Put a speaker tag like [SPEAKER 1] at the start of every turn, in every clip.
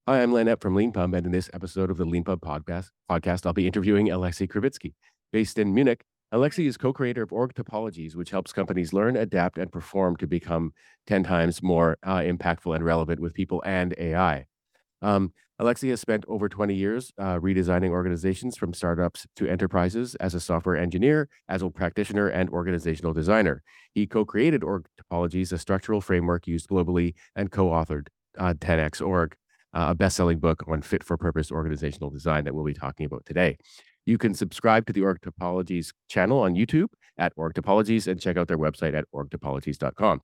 [SPEAKER 1] Hi, I'm Len Epp from LeanPub, and in this episode of the LeanPub podcast, I'll be interviewing Alexei Krivitsky. Based in Munich, Alexei is co-creator of Org Topologies, which helps companies learn, adapt, and perform to become 10 times more impactful and relevant with people and AI. Alexei has spent over 20 years redesigning organizations from startups to enterprises as a software engineer, agile practitioner, and organizational designer. He co-created Org Topologies, a structural framework used globally, and co-authored 10x Org, a best-selling book on fit-for-purpose organizational design that we'll be talking about today. You can subscribe to the Org Topologies channel on YouTube at Org Topologies and check out their website at orgtopologies.com.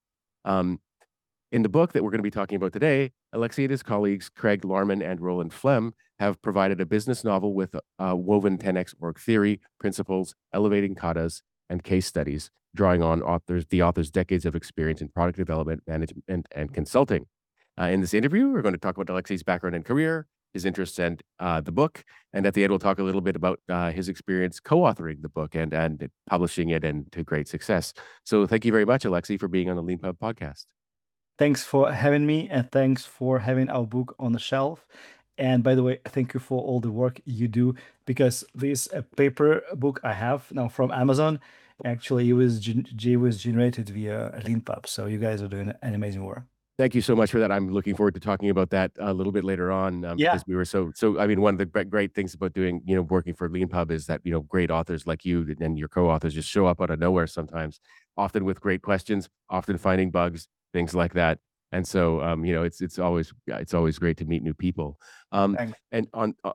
[SPEAKER 1] Um, in the book that we're going to be talking about today, Alexei and his colleagues, Craig Larman and Roland Flem, have provided a business novel with woven 10x org theory, principles, elevating katas, and case studies, drawing on the author's decades of experience in product development, management, and consulting. In this interview, we're going to talk about Alexei's background and career, his interests, and the book. And at the end, we'll talk a little bit about his experience co-authoring the book and publishing it and to great success. So thank you very much, Alexei, for being on the LeanPub podcast.
[SPEAKER 2] Thanks for having me, and thanks for having our book on the shelf. And by the way, thank you for all the work you do, because this paper book I have now from Amazon, actually it was generated via LeanPub. So you guys are doing an amazing work.
[SPEAKER 1] Thank you so much for that. I'm looking forward to talking about that a little bit later on,
[SPEAKER 2] Yeah.
[SPEAKER 1] because we were so. I mean, one of the great things about doing, working for LeanPub is that great authors like you and your co-authors just show up out of nowhere sometimes, often with great questions, often finding bugs, things like that. And so, it's always great to meet new people.
[SPEAKER 2] Thanks.
[SPEAKER 1] And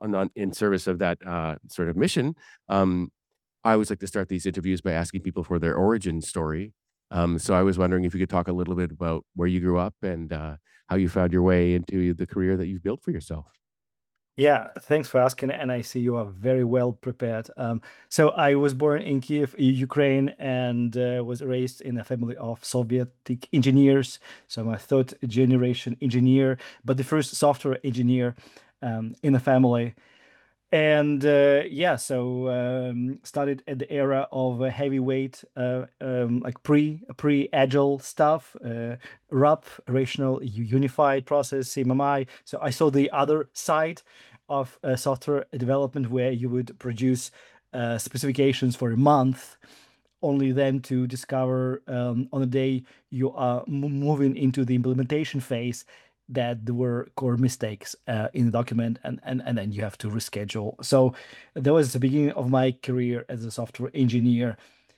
[SPEAKER 1] in service of that sort of mission, um, I always like to start these interviews by asking people for their origin story. So I was wondering if you could talk a little bit about where you grew up and how you found your way into the career that you've built for yourself.
[SPEAKER 2] Yeah, thanks for asking, and I see you are very well prepared. So I was born in Kiev, Ukraine, and was raised in a family of Soviet engineers. So I'm a third generation engineer, but the first software engineer in the family. And yeah, so started at the era of heavyweight, like pre-agile stuff, RUP, rational unified process, CMMI. So I saw the other side of software development, where you would produce specifications for a month, only then to discover on the day you are moving into the implementation phase that there were core mistakes in the document, and then you have to reschedule. So that was the beginning of my career as a software engineer.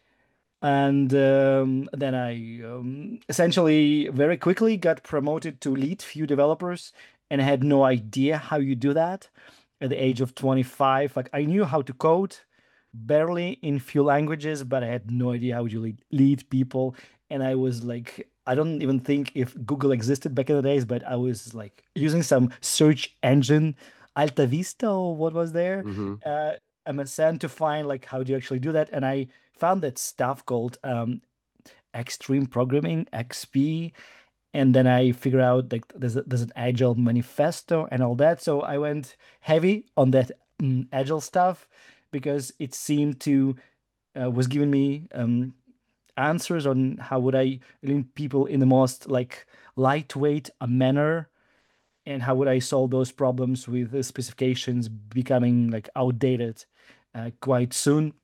[SPEAKER 2] And then I essentially very quickly got promoted to lead few developers, and I had no idea how you do that at the age of 25. Like, I knew how to code barely in few languages, but I had no idea how you lead people. And I was like, I don't even think if Google existed back in the days, but I was like using some search engine, Alta Vista or what was there,
[SPEAKER 1] Hmm.
[SPEAKER 2] uh, MSN, to find like how do you actually do that. And I found that stuff called Extreme Programming, XP. And then I figured out like there's an Agile manifesto and all that. So I went heavy on that Agile stuff, because it seemed to was giving me answers on how would I lead people in the most like lightweight manner, and how would I solve those problems with the specifications becoming like outdated quite soon.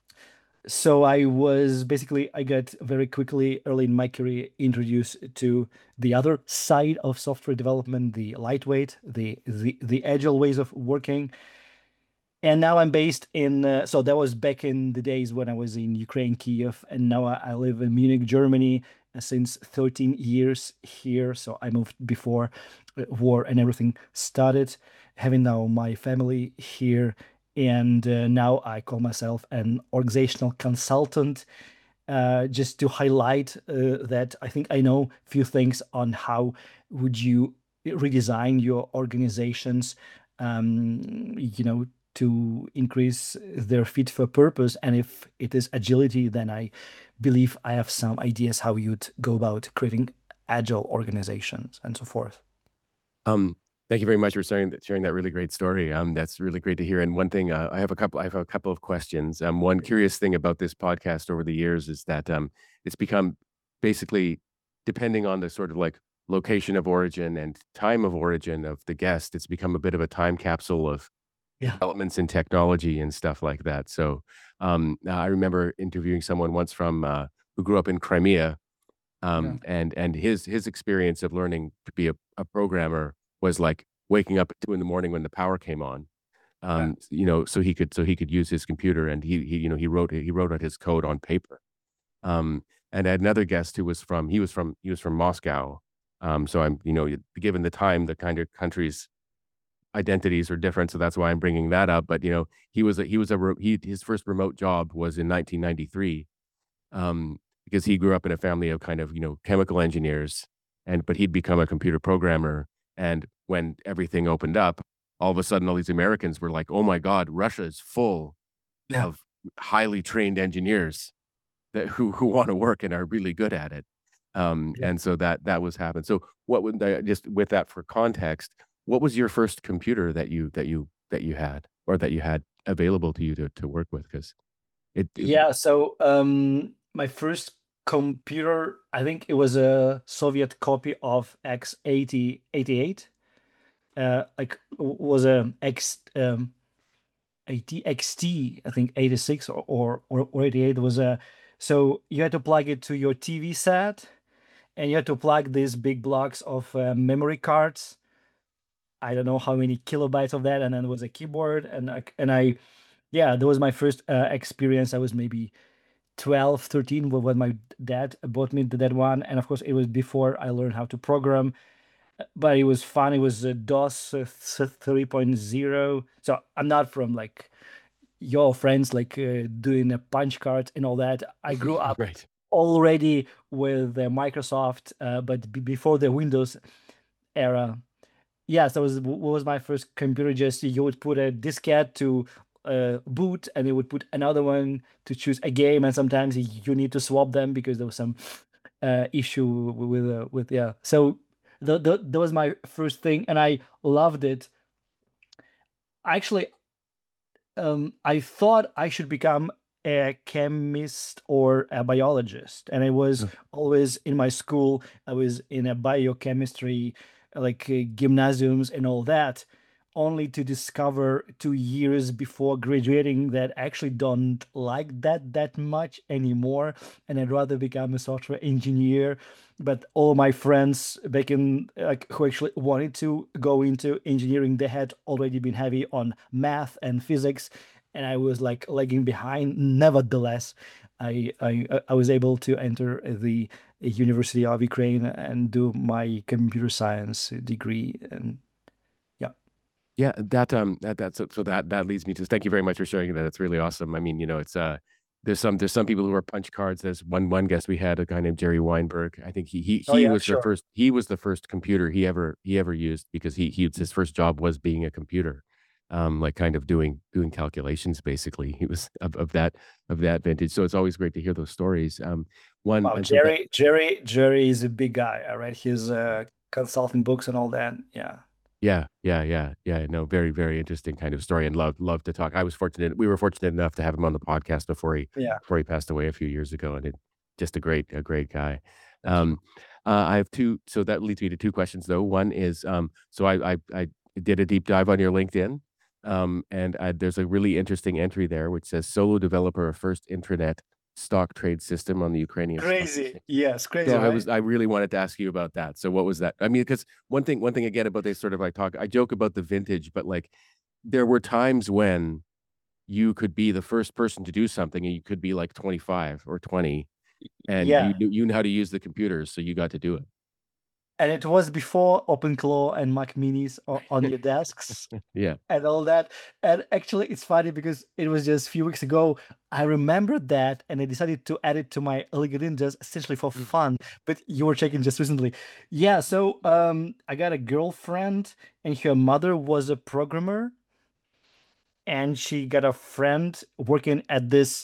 [SPEAKER 2] So I got very quickly early in my career introduced to the other side of software development, the lightweight, the agile ways of working. And now I'm based in, so that was back in the days when I was in Ukraine, Kiev, and now I live in Munich, Germany, since 13 years here. So I moved before war and everything started, having now my family here. And now I call myself an organizational consultant, just to highlight that I think I know a few things on how would you redesign your organizations, to increase their fit for purpose. And if it is agility, then I believe I have some ideas how you'd go about creating agile organizations and so forth.
[SPEAKER 1] Um, Thank you very much for sharing that really great story. That's really great to hear. And one thing, I have a couple of questions. One curious thing about this podcast over the years is that it's become basically, depending on the sort of like location of origin and time of origin of the guest, it's become a bit of a time capsule of
[SPEAKER 2] Yeah.
[SPEAKER 1] developments in technology and stuff like that. So, I remember interviewing someone once from, who grew up in Crimea,
[SPEAKER 2] Yeah.
[SPEAKER 1] and his experience of learning to be a programmer was like waking up at 2 in the morning when the power came on,
[SPEAKER 2] Yeah.
[SPEAKER 1] so he could use his computer, and he wrote out his code on paper. And I had another guest who was from he was from Moscow. So I'm, given the time, the kind of countries identities are different, so that's why I'm bringing that up. But he was a his first remote job was in 1993, because he grew up in a family of kind of chemical engineers, and but he'd become a computer programmer. And when everything opened up, all of a sudden, all these Americans were like, "Oh my God, Russia is full
[SPEAKER 2] Yeah.
[SPEAKER 1] of highly trained engineers that who want to work and are really good at it."
[SPEAKER 2] Yeah.
[SPEAKER 1] And so that was happened. So what would just with that for context, what was your first computer that you had or that you had available to you to work with? Because it
[SPEAKER 2] Yeah. So my first computer, I think it was a Soviet copy of X8088. Like was a X 80 XT, I think 86 or 88 was a. So you had to plug it to your TV set, and you had to plug these big blocks of memory cards. I don't know how many kilobytes of that, and then there was a keyboard, yeah, that was my first experience. I was maybe 12, 13 when my dad bought me that one, and of course it was before I learned how to program, but it was fun. It was DOS 3.0. So I'm not from like your friends like doing a punch cards and all that. I grew up
[SPEAKER 1] right.
[SPEAKER 2] already with Microsoft, but before the Windows era. Yes, that was my first computer. Just you would put a diskette to boot, and you would put another one to choose a game, and sometimes you need to swap them because there was some issue with yeah. So that was my first thing, and I loved it. Actually, I thought I should become a chemist or a biologist, and I was
[SPEAKER 1] Ugh.
[SPEAKER 2] always in my school. I was in a biochemistry, like gymnasiums and all that, only to discover 2 years before graduating that I actually don't like that much anymore, and I'd rather become a software engineer. But all my friends back in like who actually wanted to go into engineering, they had already been heavy on math and physics, and I was like lagging behind. Nevertheless, I was able to enter the University of Ukraine and do my computer science degree, and yeah.
[SPEAKER 1] Yeah, that leads me to thank you very much for sharing that. It's really awesome. I mean, it's there's some people who are punch cards. There's one guest we had, a guy named Jerry Weinberg. I think
[SPEAKER 2] Oh
[SPEAKER 1] he
[SPEAKER 2] yeah,
[SPEAKER 1] was
[SPEAKER 2] sure.
[SPEAKER 1] he was the first computer he ever used because his first job was being a computer. Like kind of doing calculations basically. He was of that vintage. So it's always great to hear those stories. One
[SPEAKER 2] Wow,
[SPEAKER 1] and so that
[SPEAKER 2] Jerry is a big guy. I read his consulting books and all that. Yeah.
[SPEAKER 1] Yeah, yeah, yeah, yeah. No, very, very interesting kind of story, and love to talk. We were fortunate enough to have him on the podcast
[SPEAKER 2] Yeah.
[SPEAKER 1] before he passed away a few years ago, and just a great guy.
[SPEAKER 2] Thank you.
[SPEAKER 1] I have two, so that leads me to two questions though. One is, so I did a deep dive on your LinkedIn, and there's a really interesting entry there which says solo developer of first intranet stock trade system on the Ukrainian stock
[SPEAKER 2] Crazy.
[SPEAKER 1] exchange.
[SPEAKER 2] Yes,
[SPEAKER 1] So
[SPEAKER 2] crazy, right?
[SPEAKER 1] I really wanted to ask you about that. So what was that? I mean, because one thing again about this sort of like talk, I joke about the vintage, but like there were times when you could be the first person to do something and you could be like 25 or 20 and
[SPEAKER 2] Yeah.
[SPEAKER 1] you knew how to use the computers, so you got to do
[SPEAKER 2] And it was before OpenClaw and Mac Minis on your desks
[SPEAKER 1] it. Yeah.
[SPEAKER 2] and all that. And actually, it's funny because it was just a few weeks ago. I remembered that, and I decided to add it to my LinkedIn just essentially for
[SPEAKER 1] Mm.
[SPEAKER 2] fun. But you were checking just recently. Yeah. So I got a girlfriend, and her mother was a programmer, and she got a friend working at this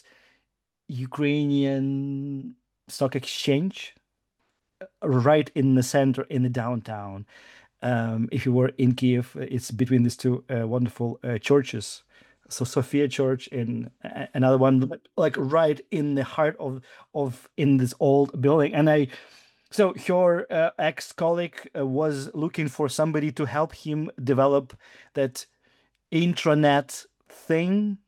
[SPEAKER 2] Ukrainian stock exchange right in the center in the downtown. If you were in Kiev, it's between these two wonderful churches. So Sophia Church and another one, like right in the heart of in this old building. And I So your ex-colleague was looking for somebody to help him develop that intranet thing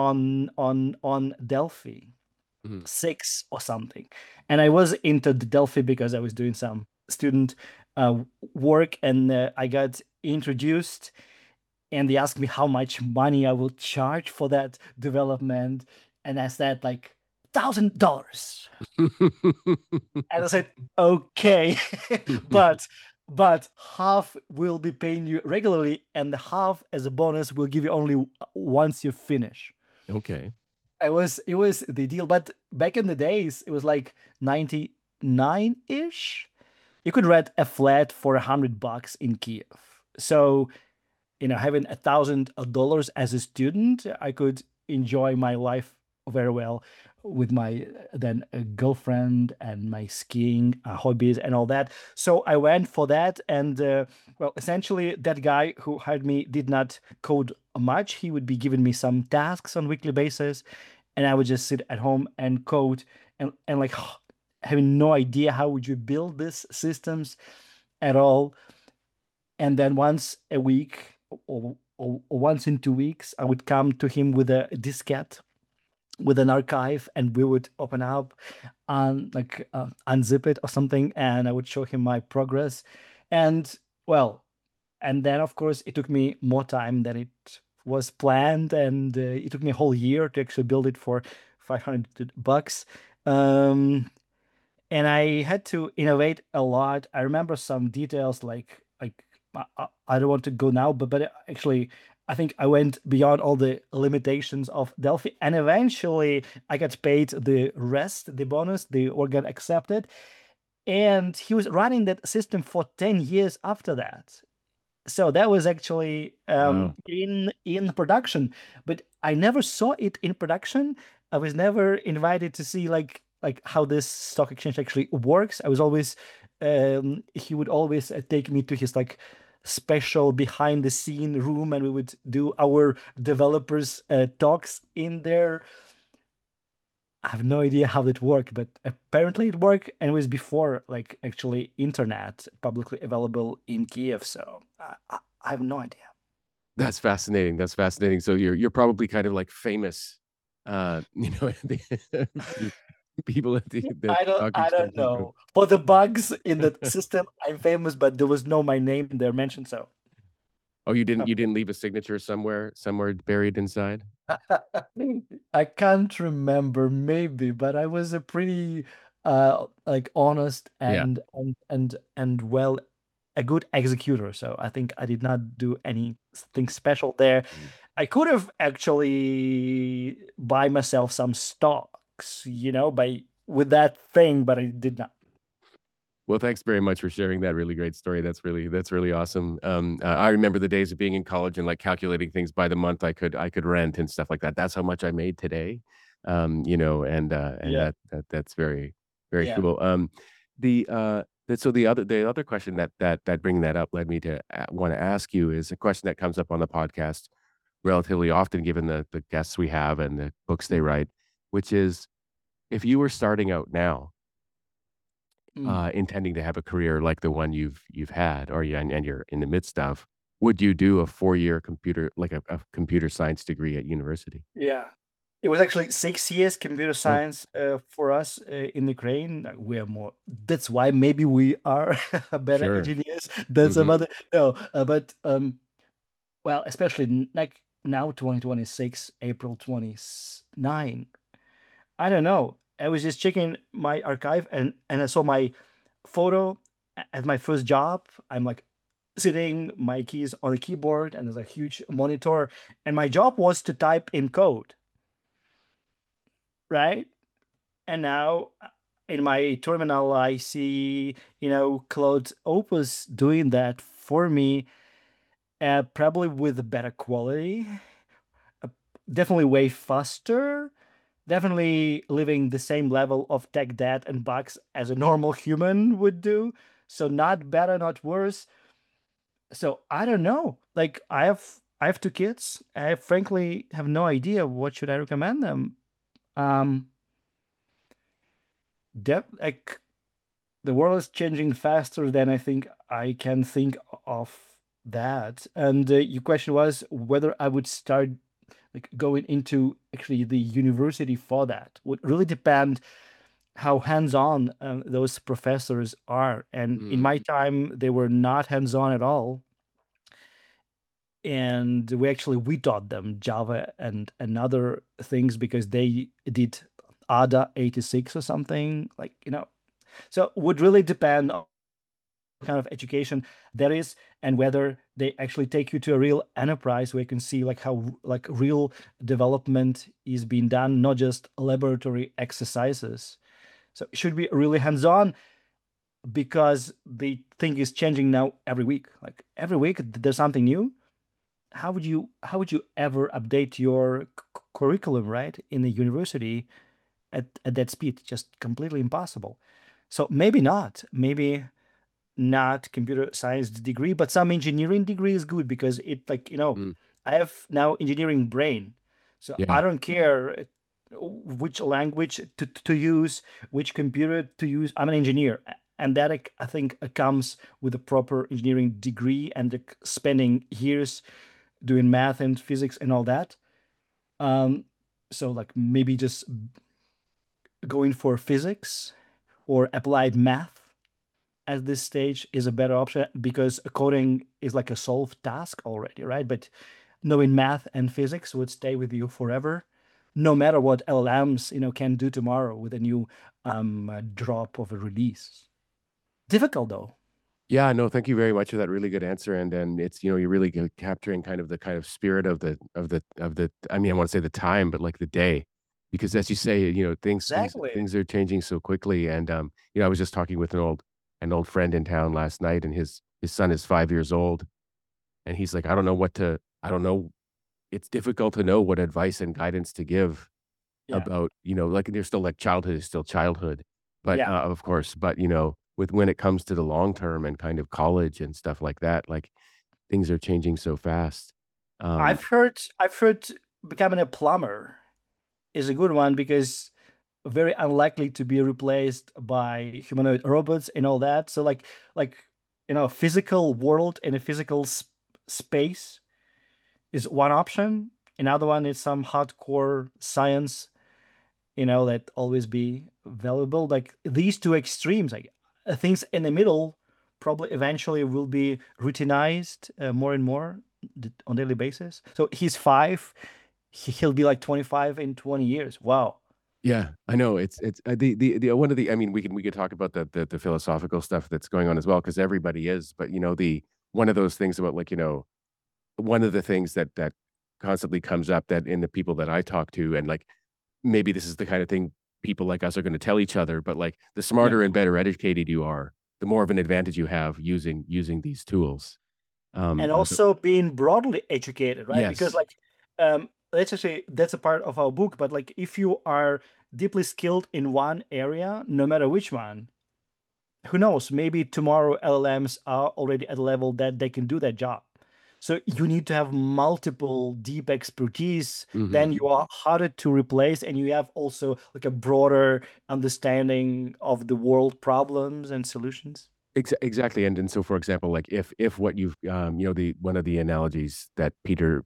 [SPEAKER 2] on Delphi
[SPEAKER 1] Mhm.
[SPEAKER 2] 6 or something. And I was into the Delphi because I was doing some student uh, work, and I got introduced, and they asked me how much money I will charge for that development, and I said like $1,000. And I said, okay, but half will be paying you regularly, and the half as a bonus will give you only once you finish.
[SPEAKER 1] Okay.
[SPEAKER 2] It was the deal, but back in the days, it was like 99-ish. You could rent a flat for $100 in Kiev. So, having $1,000 as a student, I could enjoy my life very well with my then girlfriend and my skiing hobbies and all that. So I went for that, and well, essentially, that guy who hired me did not code much. He would be giving me some tasks on weekly basis, and I would just sit at home and code, and like having no idea how would you build these systems at all. And then once a week, or once in 2 weeks, I would come to him with a diskette with an archive, and we would open up and like unzip it or something, and I would show him my progress. And well, and then of course it took me more time than it was planned, and it took me a whole year to actually build it for $500. um and I had to innovate a lot. I remember some details like I don't want to go now, but actually I think I went beyond all the limitations of Delphi, and eventually I got paid the rest, the bonus, the organ accepted, and he was running that system for 10 years after that. So that was actually
[SPEAKER 1] Wow.
[SPEAKER 2] in production, but I never saw it in production. I was never invited to see like how this stock exchange actually works. I was always he would always take me to his like special behind the scene room, and we would do our developers talks in there. I have no idea how it worked, but apparently it worked, and it was before like actually internet publicly available in Kiev. So I have no idea.
[SPEAKER 1] That's fascinating. That's fascinating. So you're probably kind of like famous, the people at the stock
[SPEAKER 2] I don't
[SPEAKER 1] exchanges know.
[SPEAKER 2] know. For the bugs in the system, I'm famous, but there was no my name in there mentioned. So
[SPEAKER 1] Oh, you didn't leave a signature somewhere buried inside?
[SPEAKER 2] I can't remember, maybe, but I was a pretty like honest
[SPEAKER 1] Yeah.
[SPEAKER 2] and well, a good executor. So I think I did not do anything special there.
[SPEAKER 1] Mhm.
[SPEAKER 2] I could have actually buy myself some stocks, by with that thing, but I did not.
[SPEAKER 1] Well, thanks very much for sharing that really great story. That's really awesome. I remember the days of being in college and like calculating things by the month I could rent and stuff like that. That's how much I made today. And
[SPEAKER 2] Yeah,
[SPEAKER 1] that's very very
[SPEAKER 2] yeah.
[SPEAKER 1] cool. So the other question that bringing that up led me to want to ask you is a question that comes up on the podcast relatively often, given the guests we have and the books they write, which is if you were starting out now
[SPEAKER 2] Mm.
[SPEAKER 1] intending to have a career like the one you've had or and you're in the midst of, would you do a 4-year computer like a computer science degree at university?
[SPEAKER 2] Yeah. It was actually 6 years computer
[SPEAKER 1] Oh,
[SPEAKER 2] science for us in Ukraine. We are more. That's why maybe we are better
[SPEAKER 1] sure.
[SPEAKER 2] engineers than some
[SPEAKER 1] Mhm.
[SPEAKER 2] other. No, but well, especially like now, 2026, April 29. I don't know. I was just checking my archive, and I saw my photo at my first job. I'm like sitting, my keys on the keyboard, and there's a huge monitor, and my job was to type in code, right? And now in my terminal, I see, Claude Opus doing that for me, probably with better quality, uh, definitely way faster, definitely living the same level of tech debt and bugs as a normal human would do. So not better, not worse. So I don't know. Like I have two kids. I frankly have no idea what should I recommend them. Um, like the world is changing faster than I think I can think of that. And your question was whether I would start like going into actually the university for that. Would really depend how hands-on those professors are. And in
[SPEAKER 1] Mm,
[SPEAKER 2] my time, they were not hands-on at all. And we taught them Java and other things because they did ADA 86 or something like, so would really depend on what kind of education there is and whether they actually take you to a real enterprise where you can see like how like real development is being done, not just laboratory exercises. So it should be really hands-on because the thing is changing now every week. Like every week there's something new. How would you ever update your curriculum, right, in the university at that speed? Just completely impossible. So maybe not. Maybe not computer science degree, but some engineering degree is good because it like,
[SPEAKER 1] mm,
[SPEAKER 2] I have now engineering brain. So I
[SPEAKER 1] yeah.
[SPEAKER 2] don't care which language to use, which computer to use. I'm an engineer. And that I think comes with a proper engineering degree and spending years doing math and physics and all that. Um, so like maybe just going for physics or applied math at this stage is a better option because coding is like a solved task already, right? But knowing math and physics would stay with you forever, no matter what LLMs can do tomorrow with a new drop of a release. Difficult though.
[SPEAKER 1] Yeah, no, thank you very much for that really good answer. And it's, you're really capturing kind of the kind of spirit of the I mean, I want to say the time, but like the day. Because as you say,
[SPEAKER 2] Exactly.
[SPEAKER 1] things are changing so quickly. And I was just talking with an old friend in town last night, and his son is 5 years old, and he's like, I don't know. It's difficult to know what advice and guidance to give
[SPEAKER 2] Yeah.
[SPEAKER 1] about, like they're still like childhood is still childhood, but,
[SPEAKER 2] Yeah.
[SPEAKER 1] of course, but, with when it comes to the long term and kind of college and stuff like that, like, things are changing so fast. Um,
[SPEAKER 2] I've heard becoming a plumber is a good one because very unlikely to be replaced by humanoid robots and all that. So like physical world and a physical space is one option. Another one is some hardcore science, that always be valuable. Like these two extremes, like things in the middle probably eventually will be routinized more and more on daily basis. So he's 5, he'll be like 25 in 20 years. Wow.
[SPEAKER 1] yeah, I know it's the one of the I mean, we could talk about the philosophical stuff that's going on as well, because everybody is, but, the one of those things about, like, one of the things that constantly comes up that in the people that I talk to, and, like, maybe this is the kind of thing people like us are gonna tell each other, but, like, the
[SPEAKER 2] Yeah.
[SPEAKER 1] smarter and better educated you are, the more of an advantage you have using these tools.
[SPEAKER 2] And
[SPEAKER 1] So
[SPEAKER 2] also being broadly educated, right? Because
[SPEAKER 1] yes.
[SPEAKER 2] like let's just say that's a part of our book, but like if you are deeply skilled in one area, no matter which one, who knows, maybe tomorrow LLMs are already at a level that they can do that job. So you need to have multiple deep expertise,
[SPEAKER 1] Mhm.
[SPEAKER 2] then you are harder to replace, and you have also like a broader understanding of the world problems and solutions.
[SPEAKER 1] Exactly, and so, for example, like, if what you've, the one of the analogies that Peter,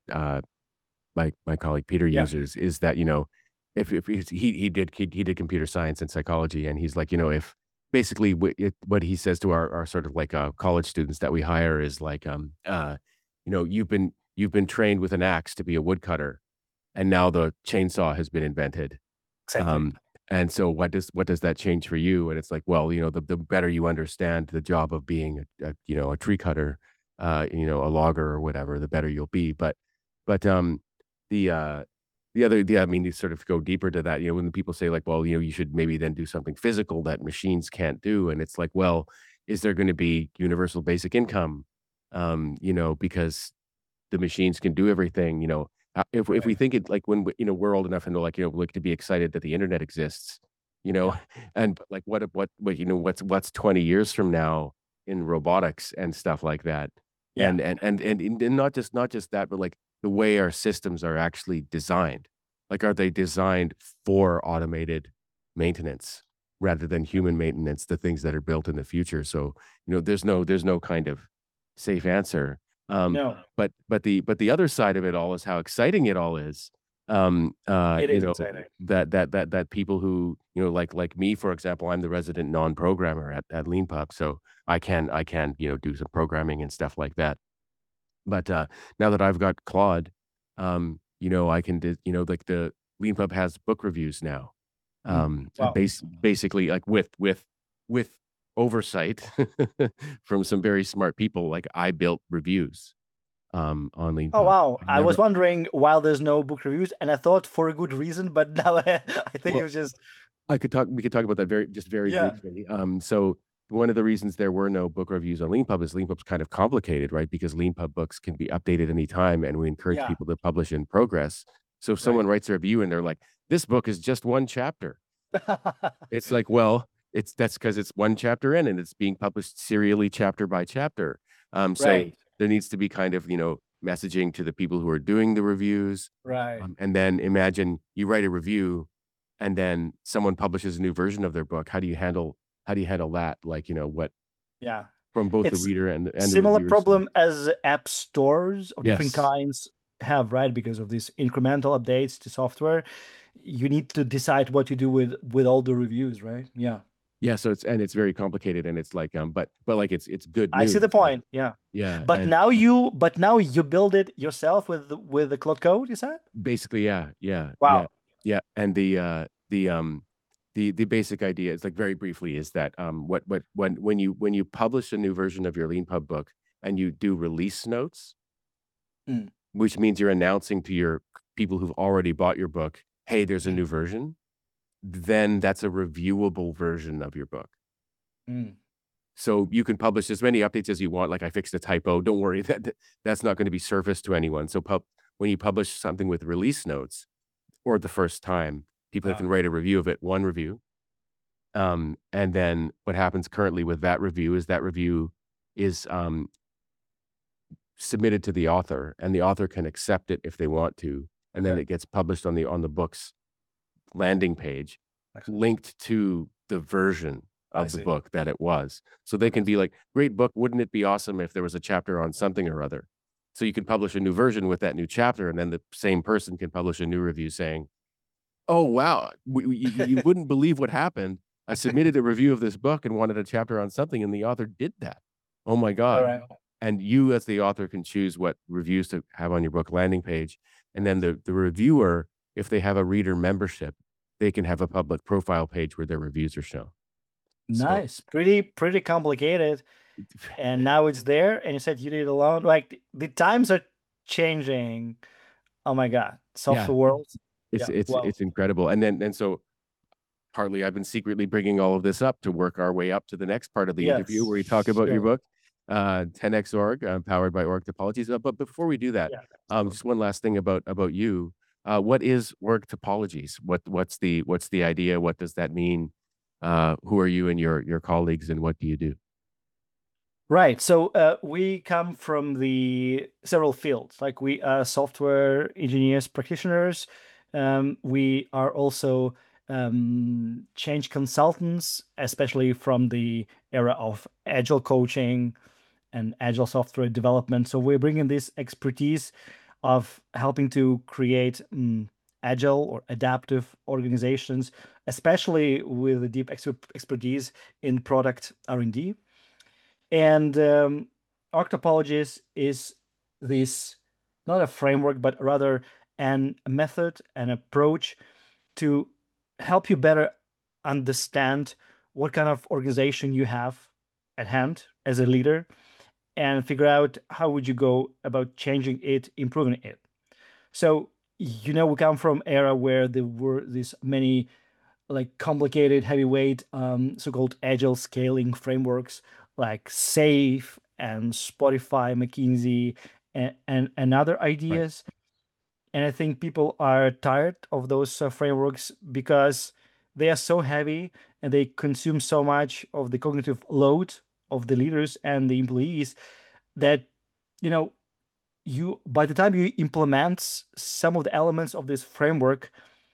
[SPEAKER 1] my colleague Peter
[SPEAKER 2] Yeah,
[SPEAKER 1] uses is that, if he did computer science and psychology, and he's like, if basically what he says to our sort of like, college students that we hire is like, you've been trained with an axe to be a woodcutter, and now the chainsaw has been invented.
[SPEAKER 2] exactly.
[SPEAKER 1] Um, and so what does that change for you? And it's like, well, the better you understand the job of being a tree cutter, a logger or whatever, the better you'll be. But the I mean, you sort of go deeper to that, when the people say like, well, you should maybe then do something physical that machines can't do. And it's like, well, is there going to be universal basic income? Because the machines can do everything, if we
[SPEAKER 2] Right.
[SPEAKER 1] think it like when we're old enough and like, like to be excited that the internet exists, you know,
[SPEAKER 2] Yeah.
[SPEAKER 1] and but, like what what's 20 years from now in robotics and stuff like that.
[SPEAKER 2] Yeah.
[SPEAKER 1] And not just that, but like the way our systems are actually designed. Like, are they designed for automated maintenance? rather than human maintenance, the things that are built in the future. So, there's no kind of safe answer. Um,
[SPEAKER 2] No,
[SPEAKER 1] but the other side of it all is how exciting it all is.
[SPEAKER 2] it is exciting.
[SPEAKER 1] That people who, like me, for example, I'm the resident non-programmer at LeanPub, so I can, do some programming and stuff like that. But, now that I've got Claude, I can like the LeanPub has book reviews now.
[SPEAKER 2] Mm. Wow.
[SPEAKER 1] Basically, like, with oversight from some very smart people, like, I built reviews, on
[SPEAKER 2] Oh
[SPEAKER 1] LeanPub.
[SPEAKER 2] wow.
[SPEAKER 1] I've
[SPEAKER 2] I was
[SPEAKER 1] never
[SPEAKER 2] wondering why there's no book reviews, and I thought for a good reason, but now I think it
[SPEAKER 1] well,
[SPEAKER 2] was just
[SPEAKER 1] we could talk about that very
[SPEAKER 2] yeah.
[SPEAKER 1] briefly. So one of the reasons there were no book reviews on LeanPub is LeanPub's kind of complicated, right? Because LeanPub books can be updated anytime, and we encourage
[SPEAKER 2] Yeah.
[SPEAKER 1] people to publish in progress. So if
[SPEAKER 2] Right.
[SPEAKER 1] someone writes a review and they're like, "This book is just one chapter," it's like, well, that's because it's one chapter in and it's being published serially chapter by chapter. So
[SPEAKER 2] Right.
[SPEAKER 1] there needs to be kind of, messaging to the people who are doing the reviews.
[SPEAKER 2] Right.
[SPEAKER 1] And then imagine you write a review and then someone publishes a new version of their book. How do you handle that? Like, what
[SPEAKER 2] Yeah.
[SPEAKER 1] from both the
[SPEAKER 2] It's
[SPEAKER 1] reader and the
[SPEAKER 2] similar
[SPEAKER 1] reviewer's side.
[SPEAKER 2] problem as app stores of different
[SPEAKER 1] Yes.
[SPEAKER 2] kinds have, right? Because of these incremental updates to software, you need to decide what to do with all the reviews, right? Yeah.
[SPEAKER 1] Yeah. So it's very complicated and it's like, but like it's good
[SPEAKER 2] I see
[SPEAKER 1] news.
[SPEAKER 2] the
[SPEAKER 1] Like,
[SPEAKER 2] point. Yeah.
[SPEAKER 1] yeah.
[SPEAKER 2] But now you build it yourself with the Cloud Code, you said?
[SPEAKER 1] Basically, yeah, yeah, yeah,
[SPEAKER 2] Wow.
[SPEAKER 1] yeah, and the basic idea is, like, very briefly, is that, what when you publish a new version of your LeanPub book and you do release notes,
[SPEAKER 2] Mm,
[SPEAKER 1] which means you're announcing to your people who've already bought your book, "Hey, there's a
[SPEAKER 2] mm,
[SPEAKER 1] new version," then that's a reviewable version of your book.
[SPEAKER 2] mm.
[SPEAKER 1] So you can publish as many updates as you want, like, "I fixed a typo, don't worry, that's not gonna be surfaced to anyone." So when you publish something with release notes, or the first time, people
[SPEAKER 2] Uh,
[SPEAKER 1] can write a review of it, 1 review. And then what happens currently with that review is submitted to the author, and the author can accept it if they want to, and then
[SPEAKER 2] okay.
[SPEAKER 1] it gets published on the book's landing page,
[SPEAKER 2] Excellent.
[SPEAKER 1] linked to the version
[SPEAKER 2] I
[SPEAKER 1] of the
[SPEAKER 2] see.
[SPEAKER 1] book that it was. So they can be like, "Great book, wouldn't it be awesome if there was a chapter on something or other?" So you can publish a new version with that new chapter, and then the same person can publish a new review saying, "Oh, wow. You wouldn't believe what happened. I submitted a review of this book and wanted a chapter on something, and the author did that. Oh my
[SPEAKER 2] All
[SPEAKER 1] god."
[SPEAKER 2] right.
[SPEAKER 1] And you, as the author, can choose what reviews to have on your book landing page, and then the reviewer, if they have a reader membership, they can have a public profile page where their reviews are shown. So,
[SPEAKER 2] Nice. Pretty complicated. And now it's there, and you said you did it alone. Like the times are changing. Oh my God.
[SPEAKER 1] yeah,
[SPEAKER 2] Software world.
[SPEAKER 1] it's
[SPEAKER 2] Yeah.
[SPEAKER 1] it's
[SPEAKER 2] Wow.
[SPEAKER 1] it's incredible, and so partly I've been secretly bringing all of this up to work our way up to the next part of the interview
[SPEAKER 2] Yes.
[SPEAKER 1] where you talk about your
[SPEAKER 2] Sure.
[SPEAKER 1] book, 10x Org, powered by Org Topologies. But before we do that,
[SPEAKER 2] Yeah.
[SPEAKER 1] just one last thing about you. What is Org Topologies? What's the idea? What does that mean? Who are you and your colleagues, and what do you do?
[SPEAKER 2] Right. So we come from the several fields. Like we are software engineers, practitioners. We are also change consultants, especially from the era of agile coaching and agile software development. So we're bringing this expertise of helping to create agile or adaptive organizations, especially with a deep expertise in product R&D. And Arc Topologies is this not a framework, but rather a method, an approach to help you better understand what kind of organization you have at hand as a leader and figure out how would you go about changing it, improving it. So, we come from era where there were these many like complicated, heavyweight, so-called agile scaling frameworks like SAFe and Spotify, McKinsey, and other
[SPEAKER 1] Right.
[SPEAKER 2] ideas. And I think people are tired of those frameworks because they are so heavy and they consume so much of the cognitive load of the leaders and the employees that you know you by the time you implement some of the elements of this framework,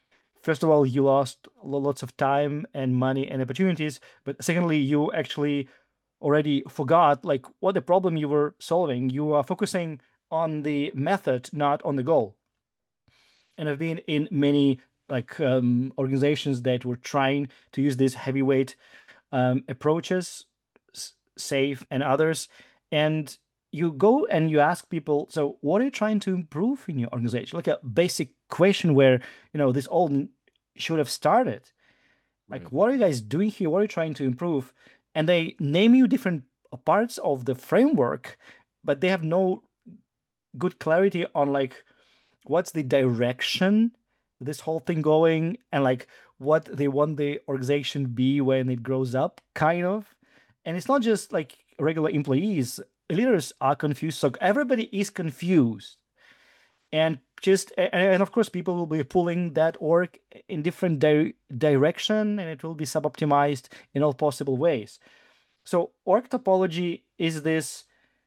[SPEAKER 2] first of all, you lost lots of time and money and opportunities, but secondly, you actually already forgot like what the problem you were solving. You are focusing on the method, not on the goal. And I've been in many like organizations that were trying to use these heavyweight approaches, SAFe and others, and you go and you ask people, so what are you trying to improve in your organization? Like a basic question where this all should have started. Like,
[SPEAKER 1] Right.
[SPEAKER 2] what are you guys doing here? What are you trying to improve? And they name you different parts of the framework, but they have no good clarity on like what's the direction this whole thing going, and like what they want the organization be when it grows up, kind of. And it's not just like regular employees, leaders are confused, so everybody is confused. And and of course people will be pulling that org in different direction, and it will be sub-optimized in all possible ways. So org topology is this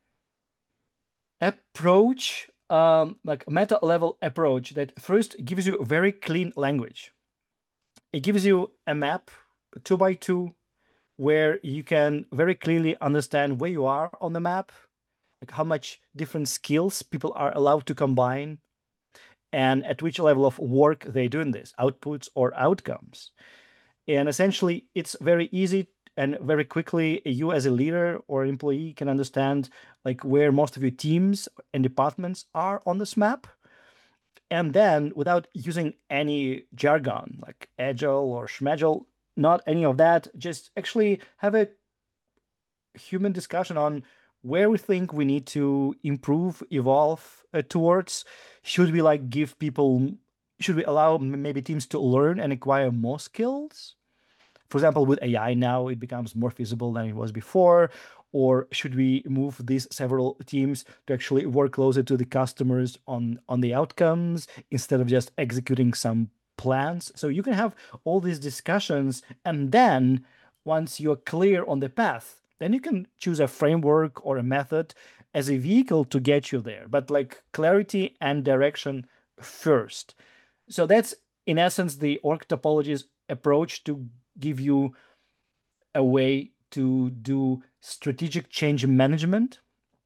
[SPEAKER 2] approach, like meta level approach, that first gives you a very clean language. It gives you a map 2x2 where you can very clearly understand where you are on the map, like how much different skills people are allowed to combine, and at which level of work they do in this, outputs or outcomes. And essentially, it's very easy and very quickly you as a leader or employee can understand like where most of your teams and departments are on this map. And then without using any jargon like agile or schmagile, not any of that, just actually have a human discussion on where we think we need to improve, evolve towards. Should we like give people, should we allow maybe teams to learn and acquire more skills? For example, with AI now, it becomes more feasible than it was before. Or should we move these several teams to actually work closer to the customers on the outcomes instead of just executing some plans? So you can have all these discussions, and then once you're clear on the path, then you can choose a framework or a method as a vehicle to get you there. But like clarity and direction first. So that's in essence the org topologies approach to give you a way to do strategic change management.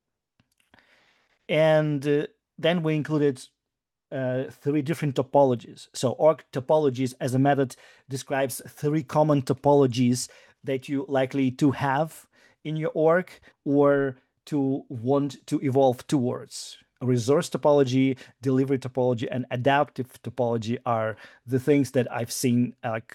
[SPEAKER 2] And then we included 3 different topologies. So org topologies as a method describes 3 common topologies that you likely to have in your org or to want to evolve towards. Resource topology, delivery topology, and adaptive topology are the things that I've seen like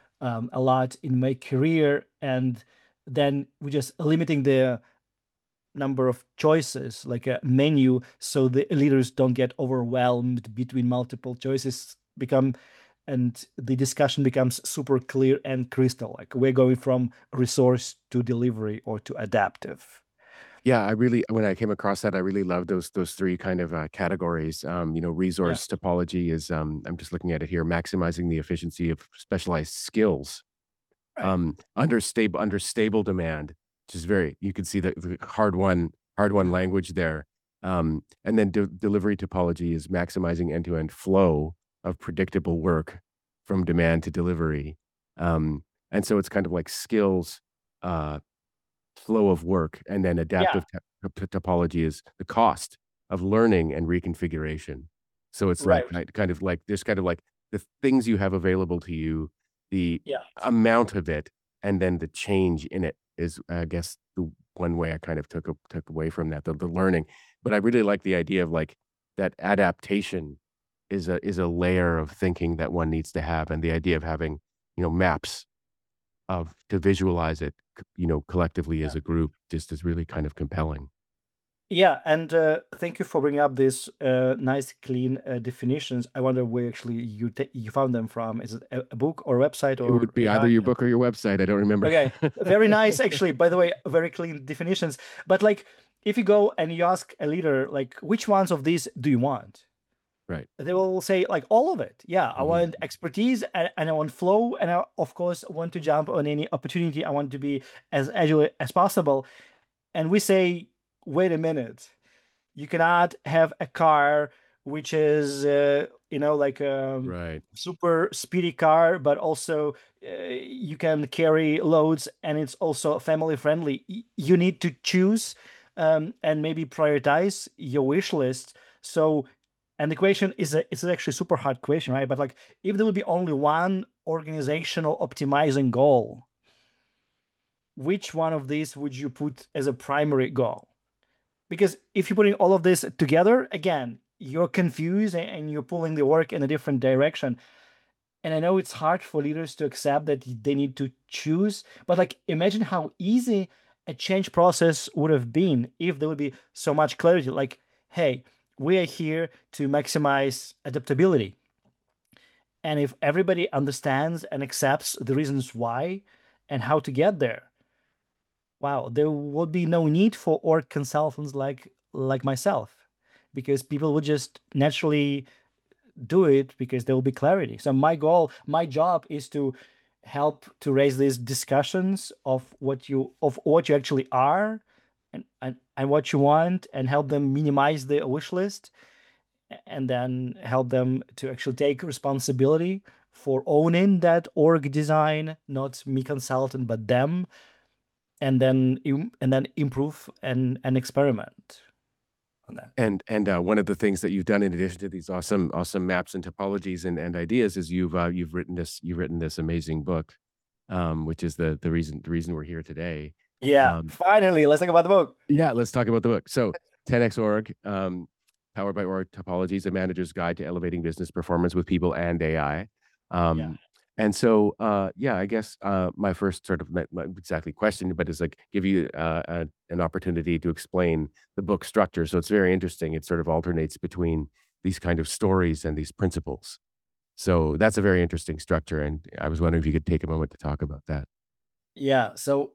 [SPEAKER 2] a lot in my career. And then we're just limiting the number of choices, like a menu, so the leaders don't get overwhelmed between multiple choices and the discussion becomes super clear and crystal. Like we're going from resource to delivery or to adaptive.
[SPEAKER 1] Yeah, when I came across that, I really loved those 3 kind of, categories.
[SPEAKER 2] Yeah.
[SPEAKER 1] Resource topology is, I'm just looking at it here, maximizing the efficiency of specialized skills,
[SPEAKER 2] Right.
[SPEAKER 1] under stable demand, which is very you can see the hard won language there. And then delivery topology is maximizing end-to-end flow of predictable work from demand to delivery. And so it's kind of like skills, uh flow of work, and then
[SPEAKER 2] Yeah.
[SPEAKER 1] adaptive topology is the cost of learning and reconfiguration. So it's like
[SPEAKER 2] Right.
[SPEAKER 1] kind of like there's kind of like the things you have available to you, the
[SPEAKER 2] Yeah.
[SPEAKER 1] amount of it, and then the change in it is, I guess, the one way I kind of took away from that, the learning. But I really like the idea of like that adaptation is a layer of thinking that one needs to have, and the idea of having, maps of to visualize it, collectively as a group just is really kind of compelling.
[SPEAKER 2] Yeah, and thank you for bringing up these nice, clean definitions. I wonder where actually you found them from. Is it a book or website
[SPEAKER 1] It
[SPEAKER 2] or
[SPEAKER 1] would be either
[SPEAKER 2] AI?
[SPEAKER 1] your book or your website, I don't remember.
[SPEAKER 2] Okay, very nice, actually. By the way, very clean definitions. But like, if you go and you ask a leader, like, which ones of these do you want?
[SPEAKER 1] Right.
[SPEAKER 2] They will say like all of it. Yeah, I
[SPEAKER 1] Mhm.
[SPEAKER 2] want expertise and I want flow, and I of course want to jump on any opportunity. I want to be as agile as possible. And we say, wait a minute, you cannot have a car which is like
[SPEAKER 1] Right.
[SPEAKER 2] super speedy car, but also you can carry loads, and it's also family friendly. You need to choose and maybe prioritize your wish list. So, and the question is it's actually super hard question, right? But like, if there would be only one organizational optimizing goal, which one of these would you put as a primary goal? Because if you're putting all of this together, again, you're confused and you're pulling the work in a different direction. And I know it's hard for leaders to accept that they need to choose, but like, imagine how easy a change process would have been if there would be so much clarity. Like, hey, we are here to maximize adaptability. And if everybody understands and accepts the reasons why and how to get there, wow, there would be no need for org consultants like myself, because people would just naturally do it because there will be clarity. So my job is to help to raise these discussions of what you actually are, and what you want, and help them minimize the wish list, and then help them to actually take responsibility for owning that org design, not me consultant, but them, and then improve and experiment on that.
[SPEAKER 1] And one of the things that you've done in addition to these awesome maps and topologies and ideas is you've written this amazing book, which is the reason we're here today.
[SPEAKER 2] Yeah,
[SPEAKER 1] Um,
[SPEAKER 2] finally, let's talk about the book.
[SPEAKER 1] yeah, let's talk about the book. So 10x Org, powered by Org Topologies, a manager's guide to elevating business performance with people and AI.
[SPEAKER 2] Yeah.
[SPEAKER 1] And so, yeah, I guess my first sort of not exactly question, but is like give you an opportunity to explain the book structure. So it's very interesting. It sort of alternates between these kind of stories and these principles. So that's a very interesting structure. And I was wondering if you could take a moment to talk about that.
[SPEAKER 2] Yeah. So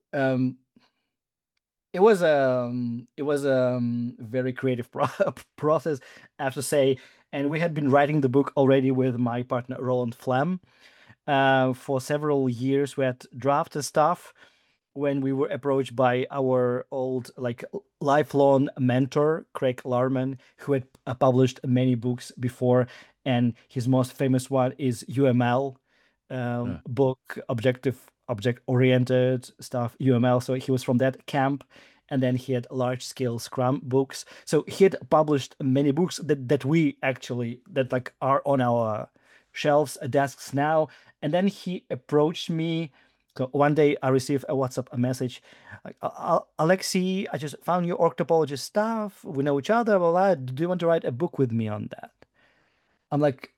[SPEAKER 2] it was very creative process, I have to say. And we had been writing the book already with my partner Roland Flam for several years. We had drafted stuff when we were approached by our old like lifelong mentor Craig Larman, who had published many books before, and his most famous one is UML
[SPEAKER 1] Uh,
[SPEAKER 2] book, object oriented stuff, UML. So he was from that camp. And then he had large scale Scrum books. So he had published many books that we actually that like are on our shelves, desks now. And then he approached me. So one day I received a WhatsApp message like, Alexei, I just found your org topology stuff. We know each other, blah, blah. Do you want to write a book with me on that? I'm like,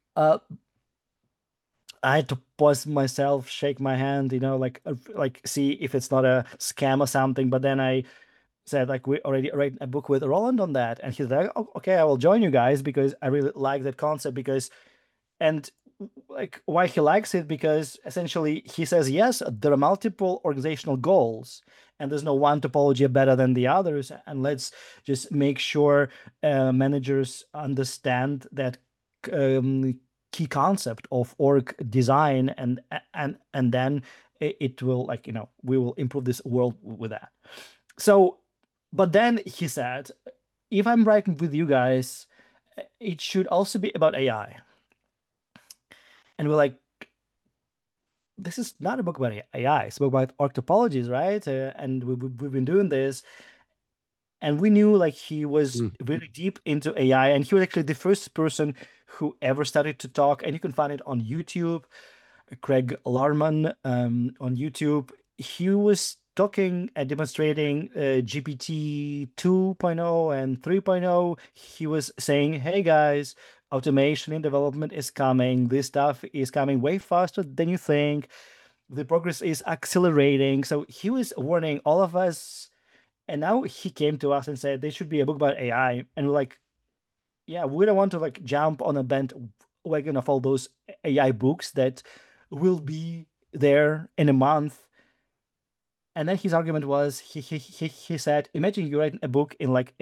[SPEAKER 2] I had to pause myself, shake my hand, like see if it's not a scam or something. But then I said, like, we already read a book with Roland on that, and he's like, oh, okay, I will join you guys because I really like that concept. And like, why he likes it, because essentially he says, yes, there are multiple organizational goals, and there's no one topology better than the others, and let's just make sure managers understand that key concept of org design, and then it will, like, we will improve this world with that. So, but then he said, if I'm writing with you guys, it should also be about AI. And we're like, this is not a book about AI. It's a book about org topologies, right? And we've been doing this. And we knew, like, he was
[SPEAKER 1] mm,
[SPEAKER 2] really deep into AI. And he was actually the first person who ever started to talk. And you can find it on YouTube, Craig Larman on YouTube. He was talking and demonstrating GPT 2.0 and 3.0. He was saying, hey guys, automation in development is coming. This stuff is coming way faster than you think. The progress is accelerating. So he was warning all of us. And now he came to us and said, there should be a book about AI. And we're like, yeah, we don't want to like jump on a bandwagon of all those AI books that will be there in a month. And then his argument was, he said, imagine you write a book in like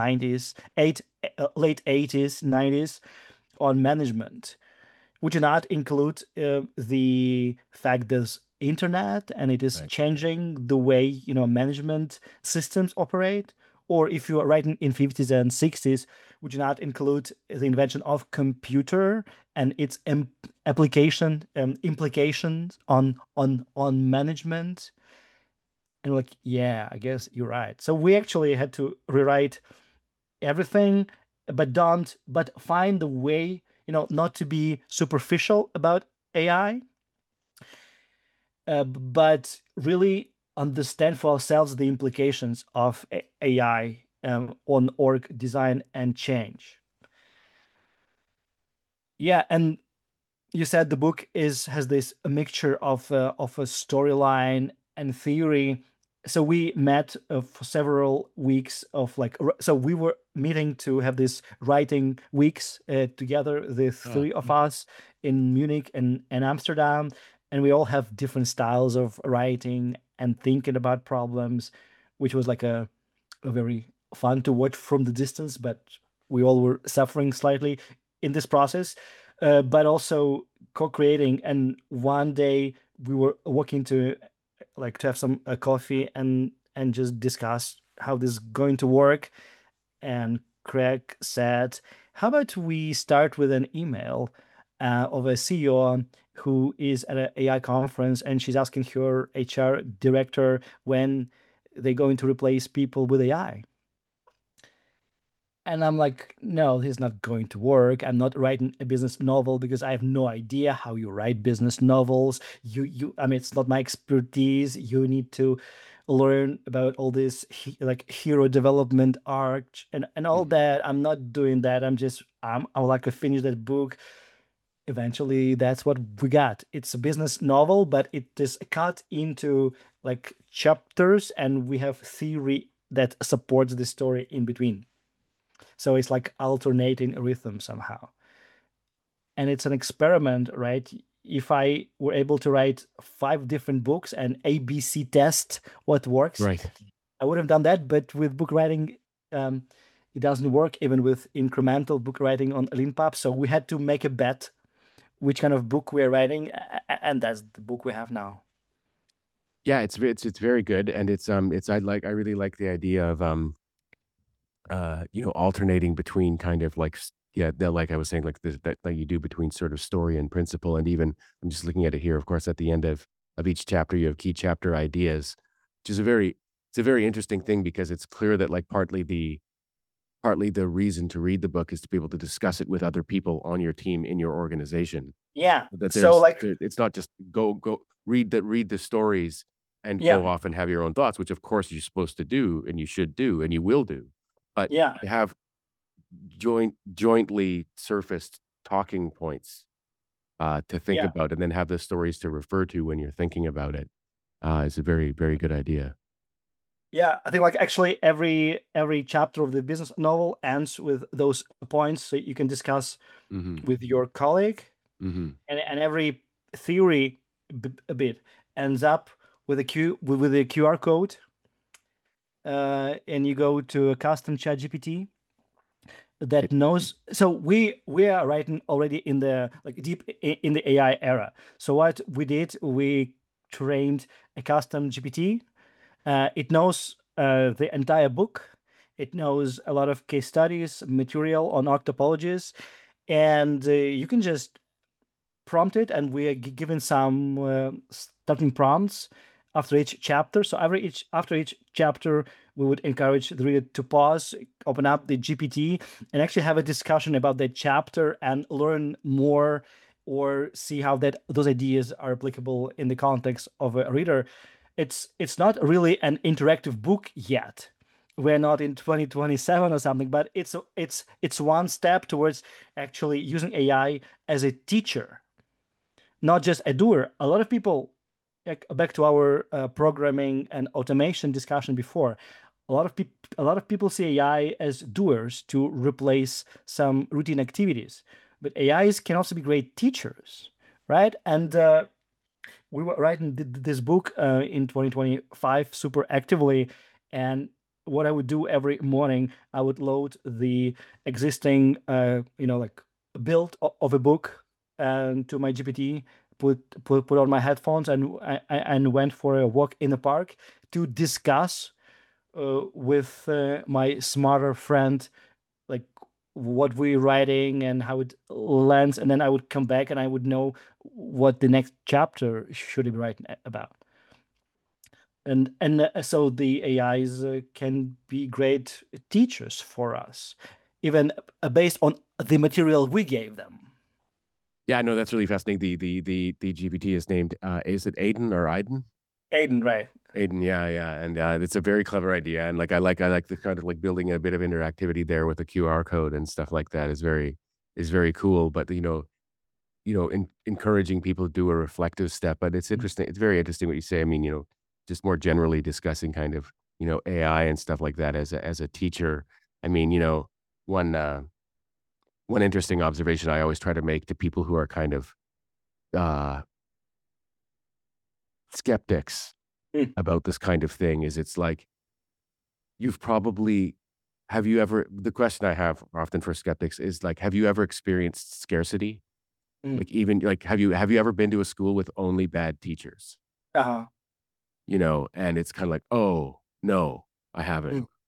[SPEAKER 2] late 80s, 90s on management. Would you not include the fact there's internet and it is
[SPEAKER 1] right.
[SPEAKER 2] changing the way management systems operate? Or if you are writing in 50s and 60s, would you not include the invention of computer and its implications on management? And we're like, yeah, I guess you're right. So we actually had to rewrite everything, but find the way, not to be superficial about AI, but really understand for ourselves the implications of AI on org design and change. Yeah, and you said the book has this mixture of a storyline and theory. So we met for several weeks of so we were meeting to have this writing weeks together, the three of us in Munich and Amsterdam, and we all have different styles of writing and thinking about problems, which was like a very fun to watch from the distance, but we all were suffering slightly in this process, but also co-creating. And one day we were walking to to have some coffee and just discuss how this is going to work. And Craig said, "How about we start with an email of a CEO who is at an AI conference, and she's asking her HR director when they're going to replace people with AI." And I'm like, no, this is not going to work. I'm not writing a business novel because I have no idea how you write business novels. I mean, it's not my expertise. You need to learn about all this like hero development arc and all that. I'm not doing that. I would like to finish that book. Eventually, that's what we got. It's a business novel, but it is cut into like chapters, and we have theory that supports the story in between. So it's like alternating rhythm somehow. And it's an experiment, right? If I were able to write 5 different books and ABC test what works,
[SPEAKER 1] Right.
[SPEAKER 2] I would have done that. But with book writing, it doesn't work, even with incremental book writing on Leanpub. So we had to make a bet which kind of book we're writing, and that's the book we have now.
[SPEAKER 1] Yeah, it's very good, and I really like the idea of alternating between kind of like like I was saying, like this that you do between sort of story and principle, and even I'm just looking at it here. Of course, at the end of each chapter, you have key chapter ideas, which is a very interesting thing because it's clear that like partly the reason to read the book is to be able to discuss it with other people on your team in your organization.
[SPEAKER 2] Yeah.
[SPEAKER 1] That
[SPEAKER 2] So
[SPEAKER 1] it's not just go read the stories and
[SPEAKER 2] yeah,
[SPEAKER 1] go off and have your own thoughts, which of course you're supposed to do and you should do and you will do. But
[SPEAKER 2] yeah,
[SPEAKER 1] to have jointly surfaced talking points to think
[SPEAKER 2] yeah.
[SPEAKER 1] about and then have the stories to refer to when you're thinking about it is a very, very good idea.
[SPEAKER 2] Yeah, I think like actually every chapter of the business novel ends with those points so you can discuss
[SPEAKER 1] Mhm.
[SPEAKER 2] with your colleague,
[SPEAKER 1] Mhm.
[SPEAKER 2] and every theory a bit ends up with a QR code, and you go to a custom chat GPT that knows. So we are writing already in the like deep in the AI era. So what we did, we trained a custom GPT. It knows the entire book. It knows a lot of case studies, material on octopologies, and you can just prompt it, and we are given some starting prompts after each chapter. So after each chapter, we would encourage the reader to pause, open up the GPT, and actually have a discussion about that chapter and learn more, or see how that those ideas are applicable in the context of a reader. It's not really an interactive book yet. We're not in 2027 or something, but it's one step towards actually using AI as a teacher, not just a doer. A lot of people, like, back to our programming and automation discussion before, a lot of people see AI as doers to replace some routine activities, but AIs can also be great teachers, right? And we were writing this book in 2025 super actively, and what I would do every morning, I would load the existing like build of a book to my GPT, put on my headphones, and and went for a walk in the park to discuss with my smarter friend, like what we're writing and how it lands, and then I would come back and I would know what the next chapter should be written about. And so the AIs can be great teachers for us, even based on the material we gave them.
[SPEAKER 1] Yeah, no, that's really fascinating. The GPT is named is it Aiden or Aiden?
[SPEAKER 2] Aiden, right?
[SPEAKER 1] Aiden, yeah, yeah, and it's a very clever idea, and like I like the kind of like building a bit of interactivity there with the QR code and stuff like that is very cool. But encouraging people to do a reflective step. But it's interesting. It's very interesting what you say. I mean, just more generally discussing kind of AI and stuff like that as a teacher. I mean, one one interesting observation I always try to make to people who are kind of uh, skeptics
[SPEAKER 2] Mm.
[SPEAKER 1] about this kind of thing is it's like you've probably have you ever the question I have often for skeptics is like, have you ever experienced scarcity?
[SPEAKER 2] Mm.
[SPEAKER 1] Like even like have you ever been to a school with only bad teachers?
[SPEAKER 2] Uh-huh.
[SPEAKER 1] And it's kind of like, oh no, I haven't.
[SPEAKER 2] Mm.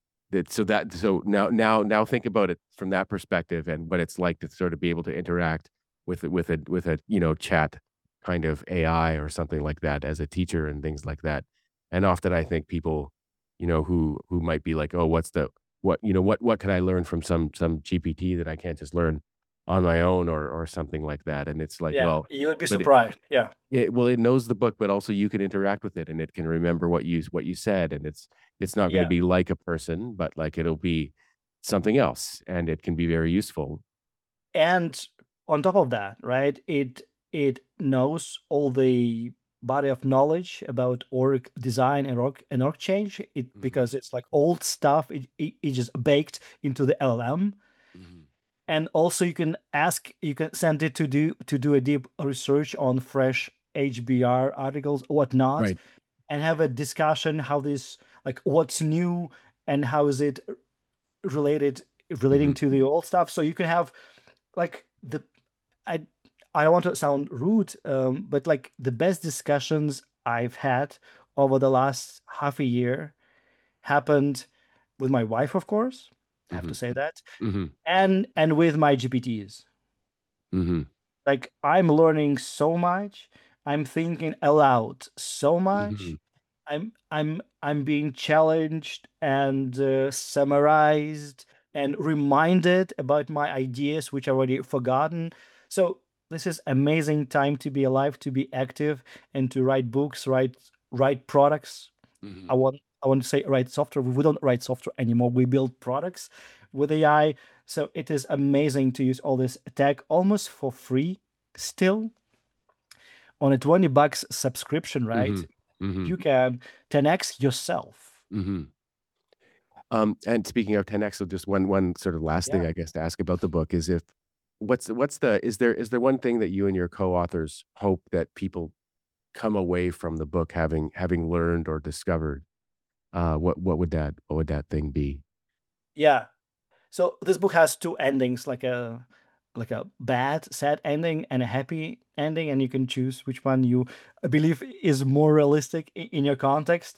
[SPEAKER 1] So now think about it from that perspective and what it's like to sort of be able to interact with a chat kind of AI or something like that as a teacher and things like that. And often I think people, who might be like, oh, what can I learn from some GPT that I can't just learn on my own or something like that. And it's like,
[SPEAKER 2] Yeah,
[SPEAKER 1] well,
[SPEAKER 2] you would be
[SPEAKER 1] but
[SPEAKER 2] surprised. Yeah.
[SPEAKER 1] it knows the book, but also you can interact with it, and it can remember what you said, and it's not gonna
[SPEAKER 2] Yeah.
[SPEAKER 1] be like a person, but, like, it'll be something else, and it can be very useful.
[SPEAKER 2] And on top of that, right, it knows all the body of knowledge about org design and org change. It
[SPEAKER 1] Mhm,
[SPEAKER 2] because it's like old stuff. It just baked into the LLM.
[SPEAKER 1] mhm.
[SPEAKER 2] And also you can send it to do a deep research on fresh HBR articles, whatnot,
[SPEAKER 1] Right.
[SPEAKER 2] and have a discussion how this, like, what's new and how is it related relating
[SPEAKER 1] Mhm,
[SPEAKER 2] to the old stuff. So you can have like the I I don't want to sound rude, but like the best discussions I've had over the last half a year happened with my wife, of course. I have to
[SPEAKER 1] mhm,
[SPEAKER 2] say that,
[SPEAKER 1] mhm,
[SPEAKER 2] and with my GPTs.
[SPEAKER 1] mhm,
[SPEAKER 2] Like I'm learning so much. I'm thinking aloud so much.
[SPEAKER 1] mhm,
[SPEAKER 2] I'm being challenged and summarized and reminded about my ideas which I already forgotten. So this is amazing time to be alive, to be active, and to write books, write products. I
[SPEAKER 1] mhm,
[SPEAKER 2] want I want to say write software. We don't write software anymore. We build products with AI. So it is amazing to use all this tech almost for free still on a $20 subscription, right?
[SPEAKER 1] mhm, mhm,
[SPEAKER 2] You can 10x yourself.
[SPEAKER 1] mhm. And speaking of 10X, so just one sort of last
[SPEAKER 2] Yeah.
[SPEAKER 1] thing, I guess, to ask about the book is if what's the is there one thing that you and your co-authors hope that people come away from the book having learned or discovered? What would that thing be?
[SPEAKER 2] Yeah. So this book has two endings, like a bad, sad ending and a happy ending, and you can choose which one you believe is more realistic in your context.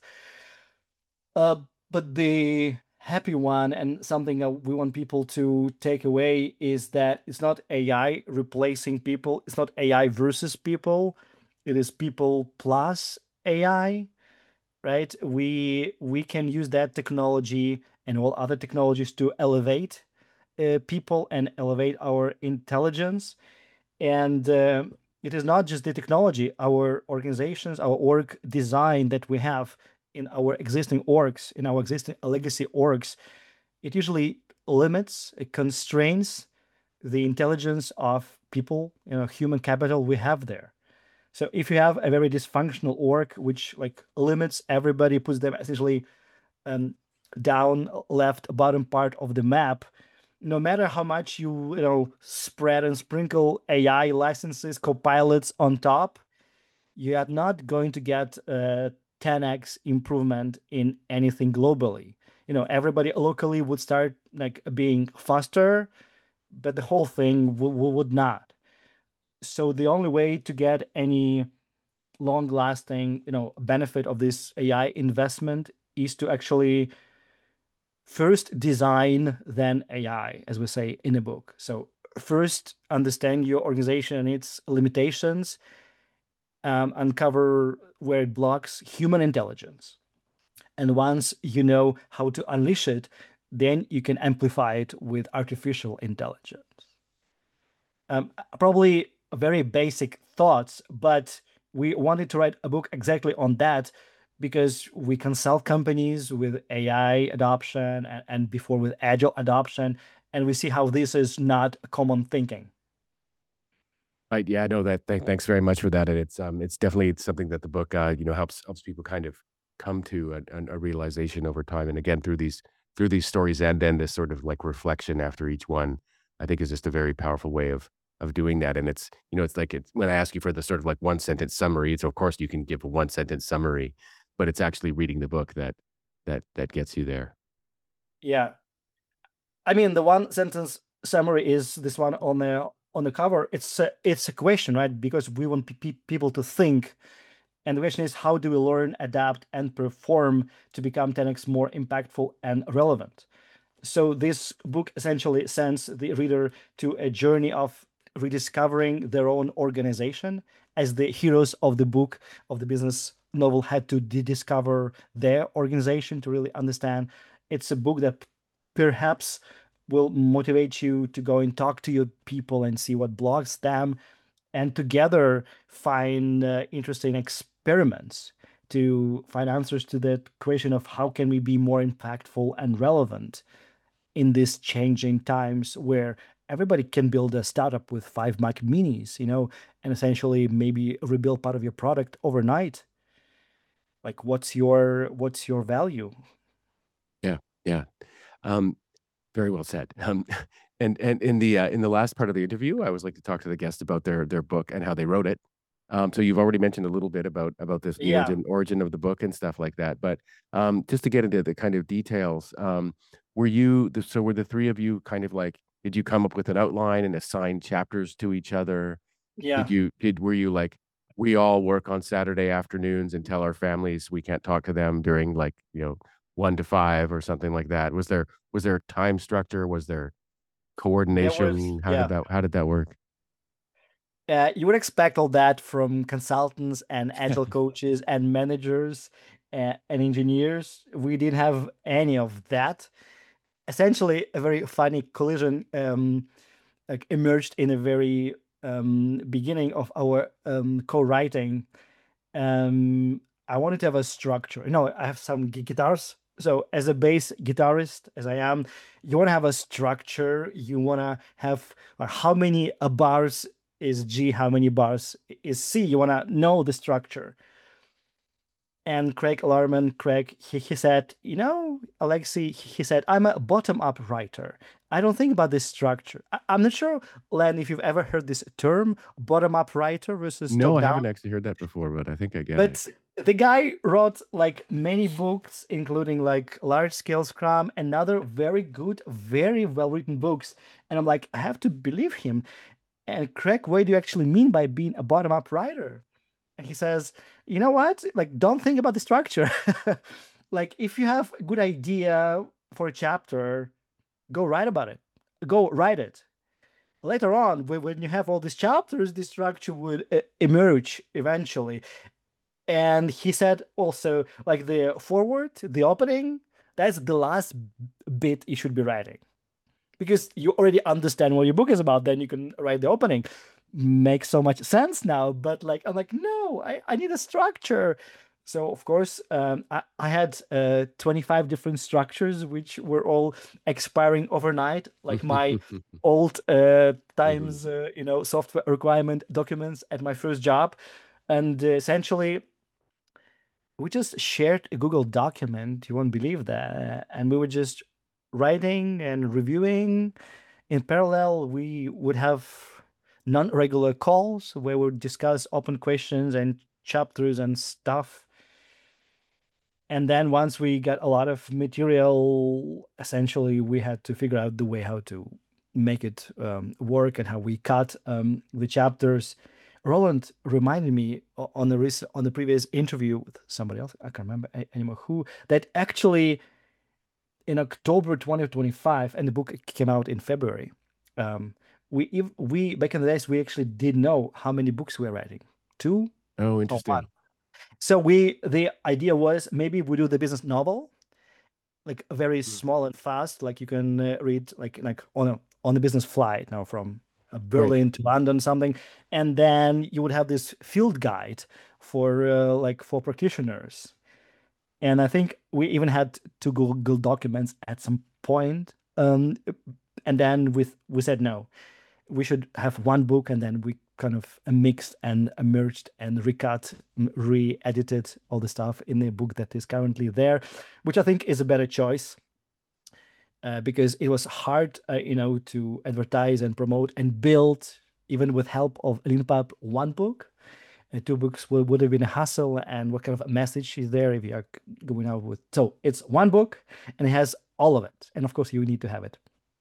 [SPEAKER 2] Uh, but the happy one and something that we want people to take away is that it's not AI replacing people. It's not AI versus people. It is people plus AI, right? We can use that technology and all other technologies to elevate people and elevate our intelligence. And it is not just the technology, our organizations, our org design that we have in our existing orgs, in our existing legacy orgs, it usually limits, it constrains the intelligence of people, human capital we have there. So if you have a very dysfunctional org, which like limits everybody, puts them essentially um, down, left, bottom part of the map, no matter how much you spread and sprinkle AI licenses, copilots on top, you are not going to get a 10x improvement in anything globally. Everybody locally would start like being faster, but the whole thing would not. So the only way to get any long lasting benefit of this AI investment is to actually first design, then AI, as we say in the book. So first understand your organization and its limitations, uncover where it blocks human intelligence. And once you know how to unleash it, then you can amplify it with artificial intelligence. Probably very basic thoughts, but we wanted to write a book exactly on that because we consult companies with AI adoption and before with agile adoption, and we see how this is not common thinking.
[SPEAKER 1] Right. Yeah. No. Thanks very much for that. And it's definitely something that the book, helps people kind of come to a realization over time. And again, through these stories, and then this sort of like reflection after each one, I think is just a very powerful way of doing that. And it's it's like it's when I ask you for the sort of like one sentence summary. So of course you can give a one sentence summary, but it's actually reading the book that gets you there.
[SPEAKER 2] Yeah, I mean the one sentence summary is this one on the cover. It's a question, right? Because we want people to think. And the question is, how do we learn, adapt, and perform to become 10x more impactful and relevant? So this book essentially sends the reader to a journey of rediscovering their own organization, as the heroes of the book, of the business novel, had to discover their organization to really understand. It's a book that perhaps will motivate you to go and talk to your people and see what blocks them, and together find interesting experiments to find answers to that question of how can we be more impactful and relevant in these changing times where everybody can build a startup with 5 Mac minis, and essentially maybe rebuild part of your product overnight. Like what's your value?
[SPEAKER 1] Yeah. Yeah. Um, Very well said. And in the last part of the interview, I always like to talk to the guest about their book and how they wrote it. So you've already mentioned a little bit about this, the
[SPEAKER 2] Yeah.
[SPEAKER 1] origin of the book and stuff like that. But just to get into the kind of details, were you so were the three of you kind of like, did you come up with an outline and assign chapters to each other?
[SPEAKER 2] Yeah.
[SPEAKER 1] Were you like, we all work on Saturday afternoons and tell our families we can't talk to them during like, 1 to 5 or something like that? Was there a time structure? Was there
[SPEAKER 2] There was,
[SPEAKER 1] coordination?
[SPEAKER 2] yeah.
[SPEAKER 1] How did that work?
[SPEAKER 2] You would expect all that from consultants and agile coaches and managers and engineers. We didn't have any of that. Essentially, a very funny collision like emerged in a very beginning of our co-writing. I wanted to have a structure. I have some guitars. So as a bass guitarist, as I am, you want to have a structure. You want to have how many bars is G, how many bars is C. You want to know the structure. And Craig, he said, Alexei, he said, I'm a bottom-up writer. I don't think about this structure. I'm not sure, Len, if you've ever heard this term, bottom-up writer versus
[SPEAKER 1] No, I
[SPEAKER 2] top-down.
[SPEAKER 1] haven't actually heard that before, but I think I get it.
[SPEAKER 2] But the guy wrote like many books, including like Large Scale Scrum and other very good, very well-written books. And I'm like, I have to believe him. And Craig, what do you actually mean by being a bottom-up writer? And he says, you know what? Like, don't think about the structure. Like, if you have a good idea for a chapter, go write about it. Go write it. Later on, when you have all these chapters, the structure would emerge eventually. And he said also, like the forward, the opening, that's the last bit you should be writing. Because you already understand what your book is about, then you can write the opening. Makes so much sense now. But like, I'm like, no, I need a structure. So of course, I had 25 different structures, which were all expiring overnight, like my old
[SPEAKER 1] Mhm.
[SPEAKER 2] times, software requirement documents at my first job. And essentially, we just shared a Google document. You won't believe that. And we were just writing and reviewing. In parallel, we would have non-regular calls where we would discuss open questions and chapters and stuff. And then once we got a lot of material, essentially we had to figure out the way how to make it work and how we cut the chapters. Roland reminded me on the previous interview with somebody else, I can't remember anymore who, that actually in October 2025, and the book came out in February. We back in the days, we actually didn't know how many books we were writing. Two
[SPEAKER 1] Oh,
[SPEAKER 2] or one.
[SPEAKER 1] interesting.
[SPEAKER 2] So the idea was maybe we do the business novel, like very
[SPEAKER 1] Mm.
[SPEAKER 2] small and fast, like you can read like on a business flight now from
[SPEAKER 1] Right.
[SPEAKER 2] Berlin to London, something, and then you would have this field guide for like for practitioners. And I think we even had to Google Documents at some point. And then we said no, we should have one book, and then we kind of mixed and merged and recut, re-edited all the stuff in the book that is currently there, which I think is a better choice. Because it was hard, to advertise and promote and build, even with help of Leanpub, one book. Two books would have been a hassle, and what kind of a message is there if you are going out with? So it's one book, and it has all of it, and of course you need to have it.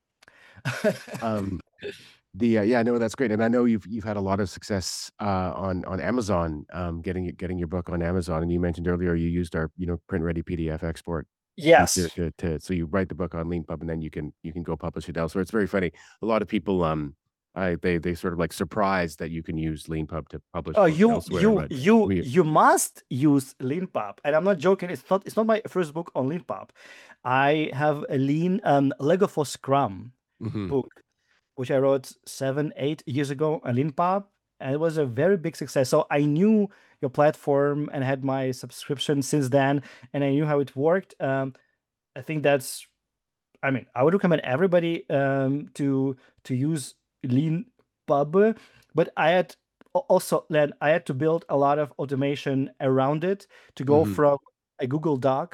[SPEAKER 1] Um, yeah, no, that's great, and I know you've had a lot of success on Amazon, getting your book on Amazon, and you mentioned earlier you used our print ready PDF export feature
[SPEAKER 2] Yes.
[SPEAKER 1] so you write the book on LeanPub and then you can go publish it elsewhere. It's very funny. A lot of people they sort of like surprised that you can use LeanPub to publish
[SPEAKER 2] Oh,
[SPEAKER 1] books
[SPEAKER 2] you
[SPEAKER 1] elsewhere,
[SPEAKER 2] you
[SPEAKER 1] but
[SPEAKER 2] you
[SPEAKER 1] we
[SPEAKER 2] you must use Leanpub, and I'm not joking. It's not my first book on Leanpub. I have a Lego for Scrum
[SPEAKER 1] mhm,
[SPEAKER 2] book, which I wrote 7, 8 years ago on Leanpub, and it was a very big success. So I knew your platform and had my subscription since then, and I knew how it worked. I think that's. I mean, I would recommend everybody to use Leanpub, but also then I had to build a lot of automation around it to go
[SPEAKER 1] mhm,
[SPEAKER 2] from a Google Doc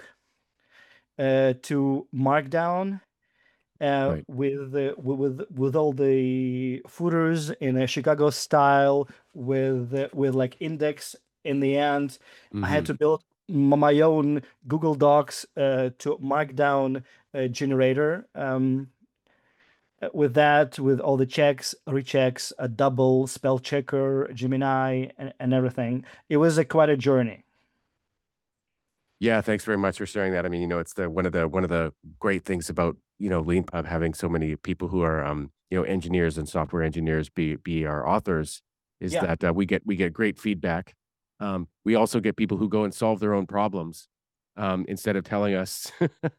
[SPEAKER 2] to Markdown
[SPEAKER 1] right.
[SPEAKER 2] with all the footers in a Chicago style with like index in the end. I had
[SPEAKER 1] Mhm.
[SPEAKER 2] to build my own Google Docs to Markdown generator. With that, with all the checks, rechecks, a double spell checker, Gemini, and everything, it was quite a journey.
[SPEAKER 1] Yeah, thanks very much for sharing that. I mean, it's the one of the great things about, LeanPub having so many people who are, engineers and software engineers be our authors is
[SPEAKER 2] Yeah,
[SPEAKER 1] that we get great feedback. We also get people who go and solve their own problems, instead of telling us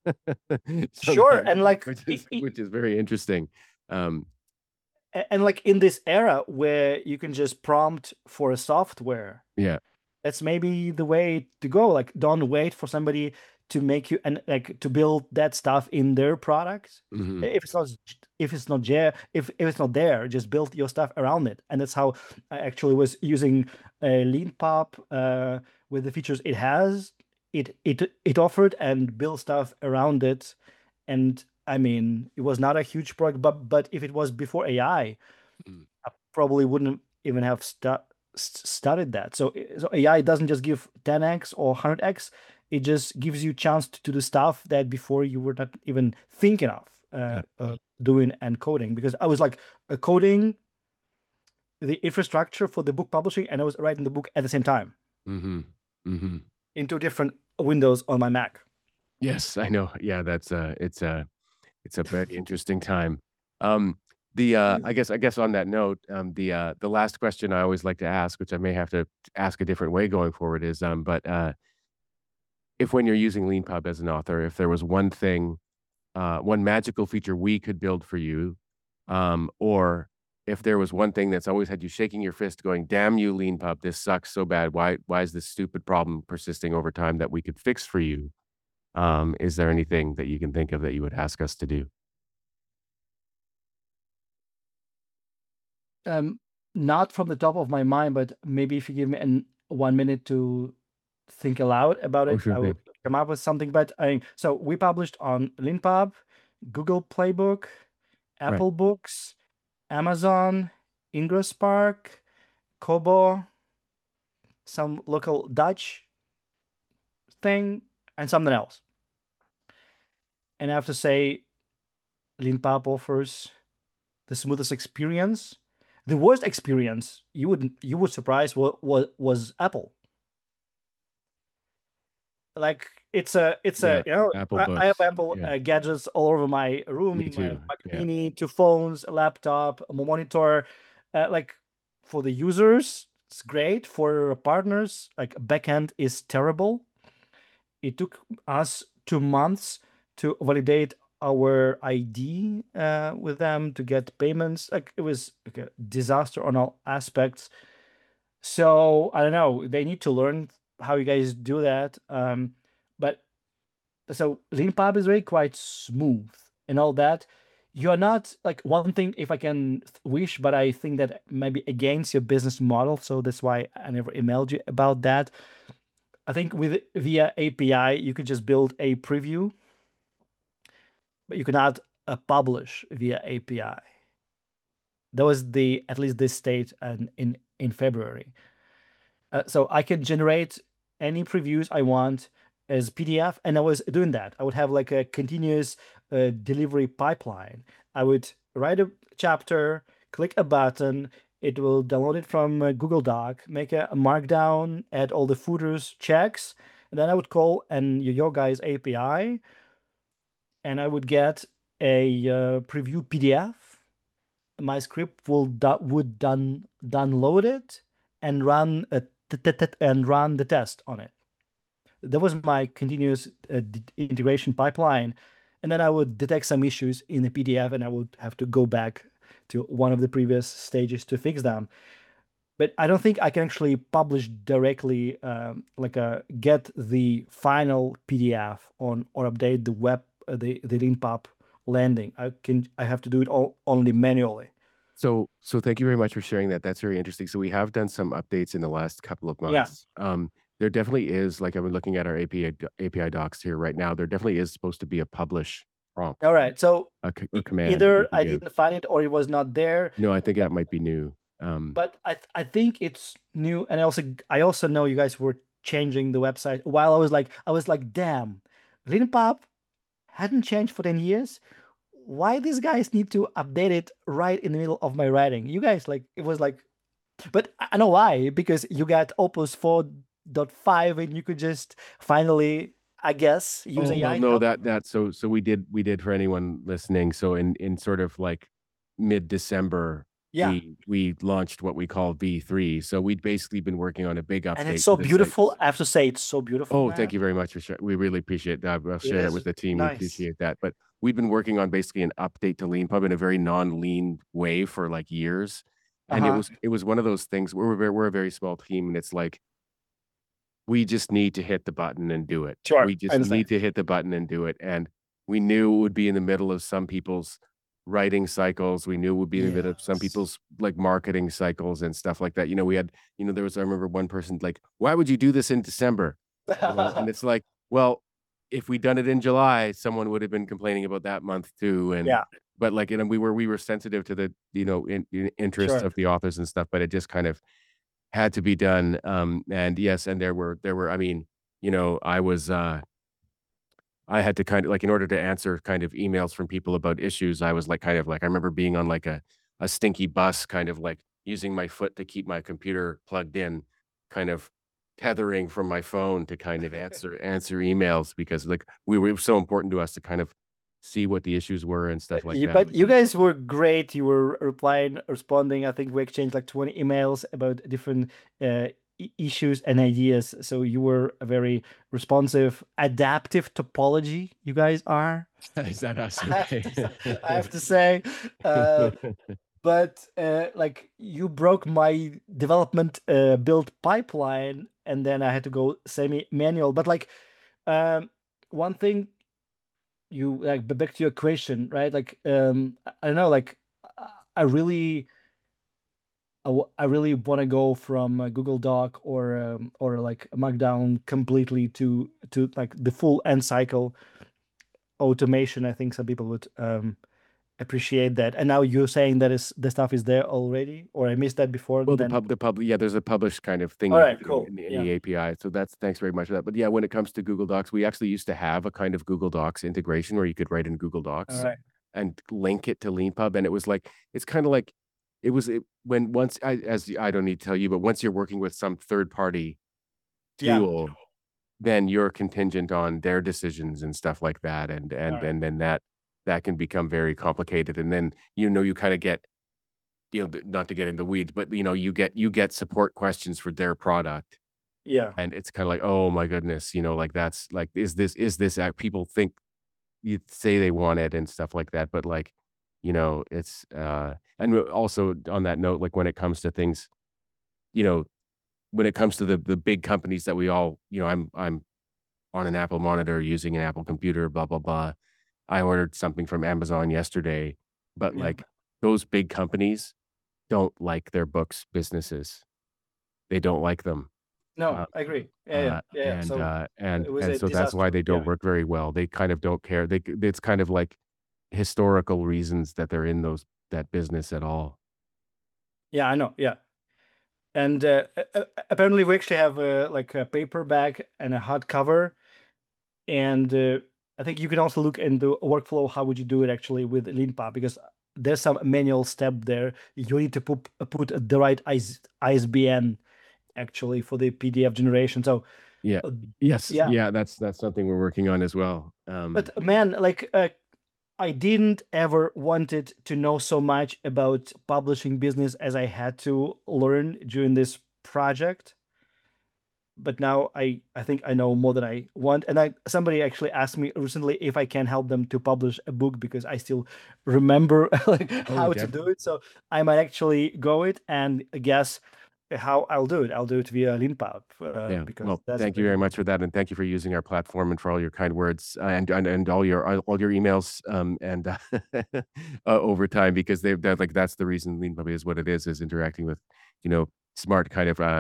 [SPEAKER 2] sure.
[SPEAKER 1] sometimes,
[SPEAKER 2] And like,
[SPEAKER 1] which is very interesting. Um,
[SPEAKER 2] and like in this era where you can just prompt for a software,
[SPEAKER 1] yeah.
[SPEAKER 2] that's maybe the way to go. Like, don't wait for somebody to make you and like to build that stuff in their product.
[SPEAKER 1] Mhm.
[SPEAKER 2] If it's not there, just build your stuff around it. And that's how I actually was using Leanpub with the features it has. It offered and build stuff around it. And I mean, it was not a huge project, but if it was before AI,
[SPEAKER 1] Mm.
[SPEAKER 2] I probably wouldn't even have started that. So AI doesn't just give 10x or 100x. It just gives you chance to do stuff that before you were not even thinking of
[SPEAKER 1] Yeah.
[SPEAKER 2] doing and coding. Because I was like coding the infrastructure for the book publishing, and I was writing the book at the same time
[SPEAKER 1] Mhm. Mhm.
[SPEAKER 2] into different windows on my Mac.
[SPEAKER 1] Yes, I know. Yeah, it's a very interesting time. Um, I guess on that note, the last question I always like to ask, which I may have to ask a different way going forward, is, if when you're using LeanPub as an author, if there was one thing, one magical feature we could build for you, or if there was one thing that's always had you shaking your fist, going, "Damn you, LeanPub, this sucks so bad. Why is this stupid problem persisting over time that we could fix for you?" Is there anything that you can think of that you would ask us to do?
[SPEAKER 2] Um, Not from the top of my mind, but maybe if you give me 1 minute to think aloud about
[SPEAKER 1] Oh,
[SPEAKER 2] it,
[SPEAKER 1] sure
[SPEAKER 2] I will
[SPEAKER 1] thing.
[SPEAKER 2] come up with something. But so we published on Leanpub, Google Playbook,
[SPEAKER 1] Right.
[SPEAKER 2] Apple Books, Amazon, IngroSpark, Kobo, some local Dutch thing, and something else. And I have to say, Leanpub offers the smoothest experience. The worst experience you would surprise was Apple. like it's
[SPEAKER 1] Yeah,
[SPEAKER 2] a
[SPEAKER 1] Apple
[SPEAKER 2] I have
[SPEAKER 1] Books.
[SPEAKER 2] Apple
[SPEAKER 1] Yeah,
[SPEAKER 2] gadgets all over my
[SPEAKER 1] me
[SPEAKER 2] room,
[SPEAKER 1] too.
[SPEAKER 2] Mac
[SPEAKER 1] Yeah.
[SPEAKER 2] Mini, two phones, a laptop, a monitor. Like for the users, it's great. For partners, like backend is terrible. It took us 2 months to validate our ID with them to get payments. Like it was like a disaster on all aspects. So I don't know. They need to learn how you guys do that. But so Leanpub is very quite smooth and all that. You're not like one thing if I can wish, but I think that maybe against your business model. So that's why I never emailed you about that. I think with via API, you could just build a preview, but you cannot publish via API. That was the at least this state and in February. So I can generate any previews I want as PDF, and I was doing that. I would have like a continuous delivery pipeline. I would write a chapter, click a button, it will download it from Google Doc, make a markdown, add all the footers, checks, and then I would call and your guys API, and I would get a preview PDF. My script would download it and run and run the test on it. That was my continuous integration pipeline, and then I would detect some issues in the PDF, and I would have to go back to one of the previous stages to fix them. But I don't think I can actually publish directly, get the final PDF on or update the web the Leanpub landing. I have to do it all only manually.
[SPEAKER 1] So thank you very much for sharing that. That's very interesting. So we have done some updates in the last couple of
[SPEAKER 2] Yeah.
[SPEAKER 1] months. There definitely is, like I've been looking at our API docs here right now. There definitely is supposed to be a publish prompt,
[SPEAKER 2] All right. So
[SPEAKER 1] a command that you
[SPEAKER 2] either
[SPEAKER 1] can
[SPEAKER 2] I
[SPEAKER 1] give.
[SPEAKER 2] didn't find it or it was not there.
[SPEAKER 1] No, I think that might be new.
[SPEAKER 2] But I think it's new, and I also know you guys were changing the website while I was like, damn, Leanpub hadn't changed for 10 years. Why these guys need to update it right in the middle of my writing? You guys like it was like, but I know why, because you got Opus 4.5 and you could just finally, I guess, use
[SPEAKER 1] Oh well,
[SPEAKER 2] AI to
[SPEAKER 1] no,
[SPEAKER 2] help.
[SPEAKER 1] so we did for anyone listening. So in sort of like mid-December,
[SPEAKER 2] Yeah.
[SPEAKER 1] we launched what we call V3. So we'd basically been working on a big
[SPEAKER 2] And it's
[SPEAKER 1] update to
[SPEAKER 2] so
[SPEAKER 1] the site.
[SPEAKER 2] beautiful. I have to say, it's so beautiful
[SPEAKER 1] Oh,
[SPEAKER 2] now.
[SPEAKER 1] thank you very much for sharing. We really appreciate that. I'll
[SPEAKER 2] It
[SPEAKER 1] share that with
[SPEAKER 2] is
[SPEAKER 1] the team. We
[SPEAKER 2] nice.
[SPEAKER 1] appreciate that. But we've been working on basically an update to LeanPub in a very non-lean way for like years. And
[SPEAKER 2] Uh-huh.
[SPEAKER 1] it was one of those things where we're a very small team, and it's like we just need to hit the button and do it.
[SPEAKER 2] Sure.
[SPEAKER 1] We
[SPEAKER 2] I
[SPEAKER 1] just
[SPEAKER 2] understand.
[SPEAKER 1] need to hit the button and do it. And we knew it would be in the middle of some people's writing cycles. We knew it would be in the middle of some
[SPEAKER 2] Yes.
[SPEAKER 1] people's like marketing cycles and stuff like that. We had, there was, I remember one person like, why would you do this in December? And it's like, well, if we'd done it in July, someone would have been complaining about that month too.
[SPEAKER 2] Yeah,
[SPEAKER 1] But like, we were sensitive to the, interests
[SPEAKER 2] sure.
[SPEAKER 1] of the authors and stuff, but it just kind of had to be done. And yes, and there were, I mean, I was, I had to kind of like, in order to answer kind of emails from people about issues, I was like, kind of like, I remember being on like a stinky bus, kind of like using my foot to keep my computer plugged in, kind of tethering from my phone to kind of answer emails because like it was so important to us to kind of see what the issues were and stuff like that.
[SPEAKER 2] But you guys were great. You were responding. I think we exchanged like 20 emails about different issues and ideas. So you were a very responsive, adaptive topology. You guys are.
[SPEAKER 1] Is that us?
[SPEAKER 2] I have
[SPEAKER 1] Okay.
[SPEAKER 2] I have to say, uh, but like you broke my development build pipeline, and then I had to go semi-manual. But like, um, one thing you like back to your question, right? Like, I don't know, like, I really, I really want to go from Google Doc or like Markdown completely to like the full end cycle automation. I think some people would appreciate that. And now you're saying that is the stuff is there already, or I missed that before.
[SPEAKER 1] Well,
[SPEAKER 2] Then,
[SPEAKER 1] yeah, there's a published kind of thing
[SPEAKER 2] all
[SPEAKER 1] you
[SPEAKER 2] right,
[SPEAKER 1] can do
[SPEAKER 2] cool,
[SPEAKER 1] in
[SPEAKER 2] yeah,
[SPEAKER 1] the API. So thanks very much for that. But yeah, when it comes to Google Docs, we actually used to have a kind of Google Docs integration where you could write in Google
[SPEAKER 2] all
[SPEAKER 1] Docs
[SPEAKER 2] right,
[SPEAKER 1] and link it to LeanPub. And it was like, it's kind of like, when I don't need to tell you, but once you're working with some third party
[SPEAKER 2] yeah,
[SPEAKER 1] tool, then you're contingent on their decisions and stuff like that, and
[SPEAKER 2] All
[SPEAKER 1] and
[SPEAKER 2] right.
[SPEAKER 1] and then that can become very complicated, and then, you kinda get, not to get in the weeds, but, you get support questions for their product,
[SPEAKER 2] Yeah.
[SPEAKER 1] and it's kinda like, "Oh my goodness," like, that's like, "Is this ac people think you say they want it," and stuff like that, but, like, it's, and also on that note, like, when it comes to things, you know, when it comes to the big companies that we all, I'm on an Apple monitor using an Apple computer, blah, blah, blah. I ordered something from Amazon yesterday, but,
[SPEAKER 2] Yeah.
[SPEAKER 1] like, those big companies don't like their books businesses. They don't like them. Uh,
[SPEAKER 2] No, I agree. Yeah, yeah, yeah, yeah.
[SPEAKER 1] and,
[SPEAKER 2] So it was a
[SPEAKER 1] so that's why
[SPEAKER 2] disaster.
[SPEAKER 1] they don't
[SPEAKER 2] Yeah.
[SPEAKER 1] work very well. They kind of don't care. It's kind of like historical reasons that they're in that business at all.
[SPEAKER 2] Yeah, I know. Yeah. And apparently we actually have like a paperback and a hardcover. And I think you can also look into workflow. How would you do it actually with Leanpub? Because there's some manual step there. You need to put the right ISBN actually for the PDF generation. So
[SPEAKER 1] Yeah.
[SPEAKER 2] uh,
[SPEAKER 1] Yes.
[SPEAKER 2] yeah,
[SPEAKER 1] Yeah, that's something we're working on as well.
[SPEAKER 2] but man, like I didn't ever wanted to know so much about publishing business as I had to learn during this project. But now I think I know more than I want. And I somebody actually asked me recently if I can help them to publish a book because I still remember like
[SPEAKER 1] Oh,
[SPEAKER 2] how to do
[SPEAKER 1] definitely.
[SPEAKER 2] it. So I might actually go it and guess how I'll do it. I'll do it via Leanpub
[SPEAKER 1] Yeah.
[SPEAKER 2] because
[SPEAKER 1] Well,
[SPEAKER 2] that's
[SPEAKER 1] thank you very much for that, and thank you for using our platform and for all your kind words, and all your emails, and, over time because that's the reason Lean Puppy is what it is interacting with, smart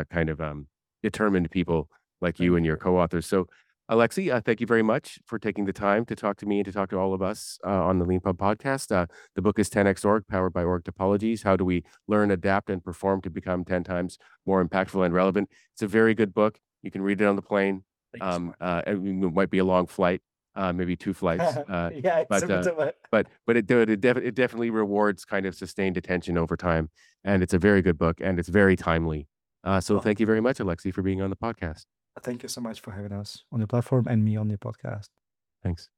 [SPEAKER 1] determined people like you
[SPEAKER 2] thank
[SPEAKER 1] and your
[SPEAKER 2] you.
[SPEAKER 1] co-authors. So, Alexi, thank you very much for taking the time to talk to me and to talk to all of us, on the Lean Pub podcast. The book is 10x Org, powered by Org Topologies. How do we learn, adapt, and perform to become 10 times more impactful and relevant? It's a very good book. You can read it on the plane.
[SPEAKER 2] Thank you so much.
[SPEAKER 1] It might be a long flight, maybe 2 flights,
[SPEAKER 2] Yeah, it's
[SPEAKER 1] but,
[SPEAKER 2] a bit of a
[SPEAKER 1] it definitely rewards kind of sustained attention over time, and it's a very good book, and it's very timely. So
[SPEAKER 2] well,
[SPEAKER 1] thank you very much, Alexi, for being on the podcast.
[SPEAKER 2] thank you so much for having us on your platform and me on your podcast.
[SPEAKER 1] Thanks.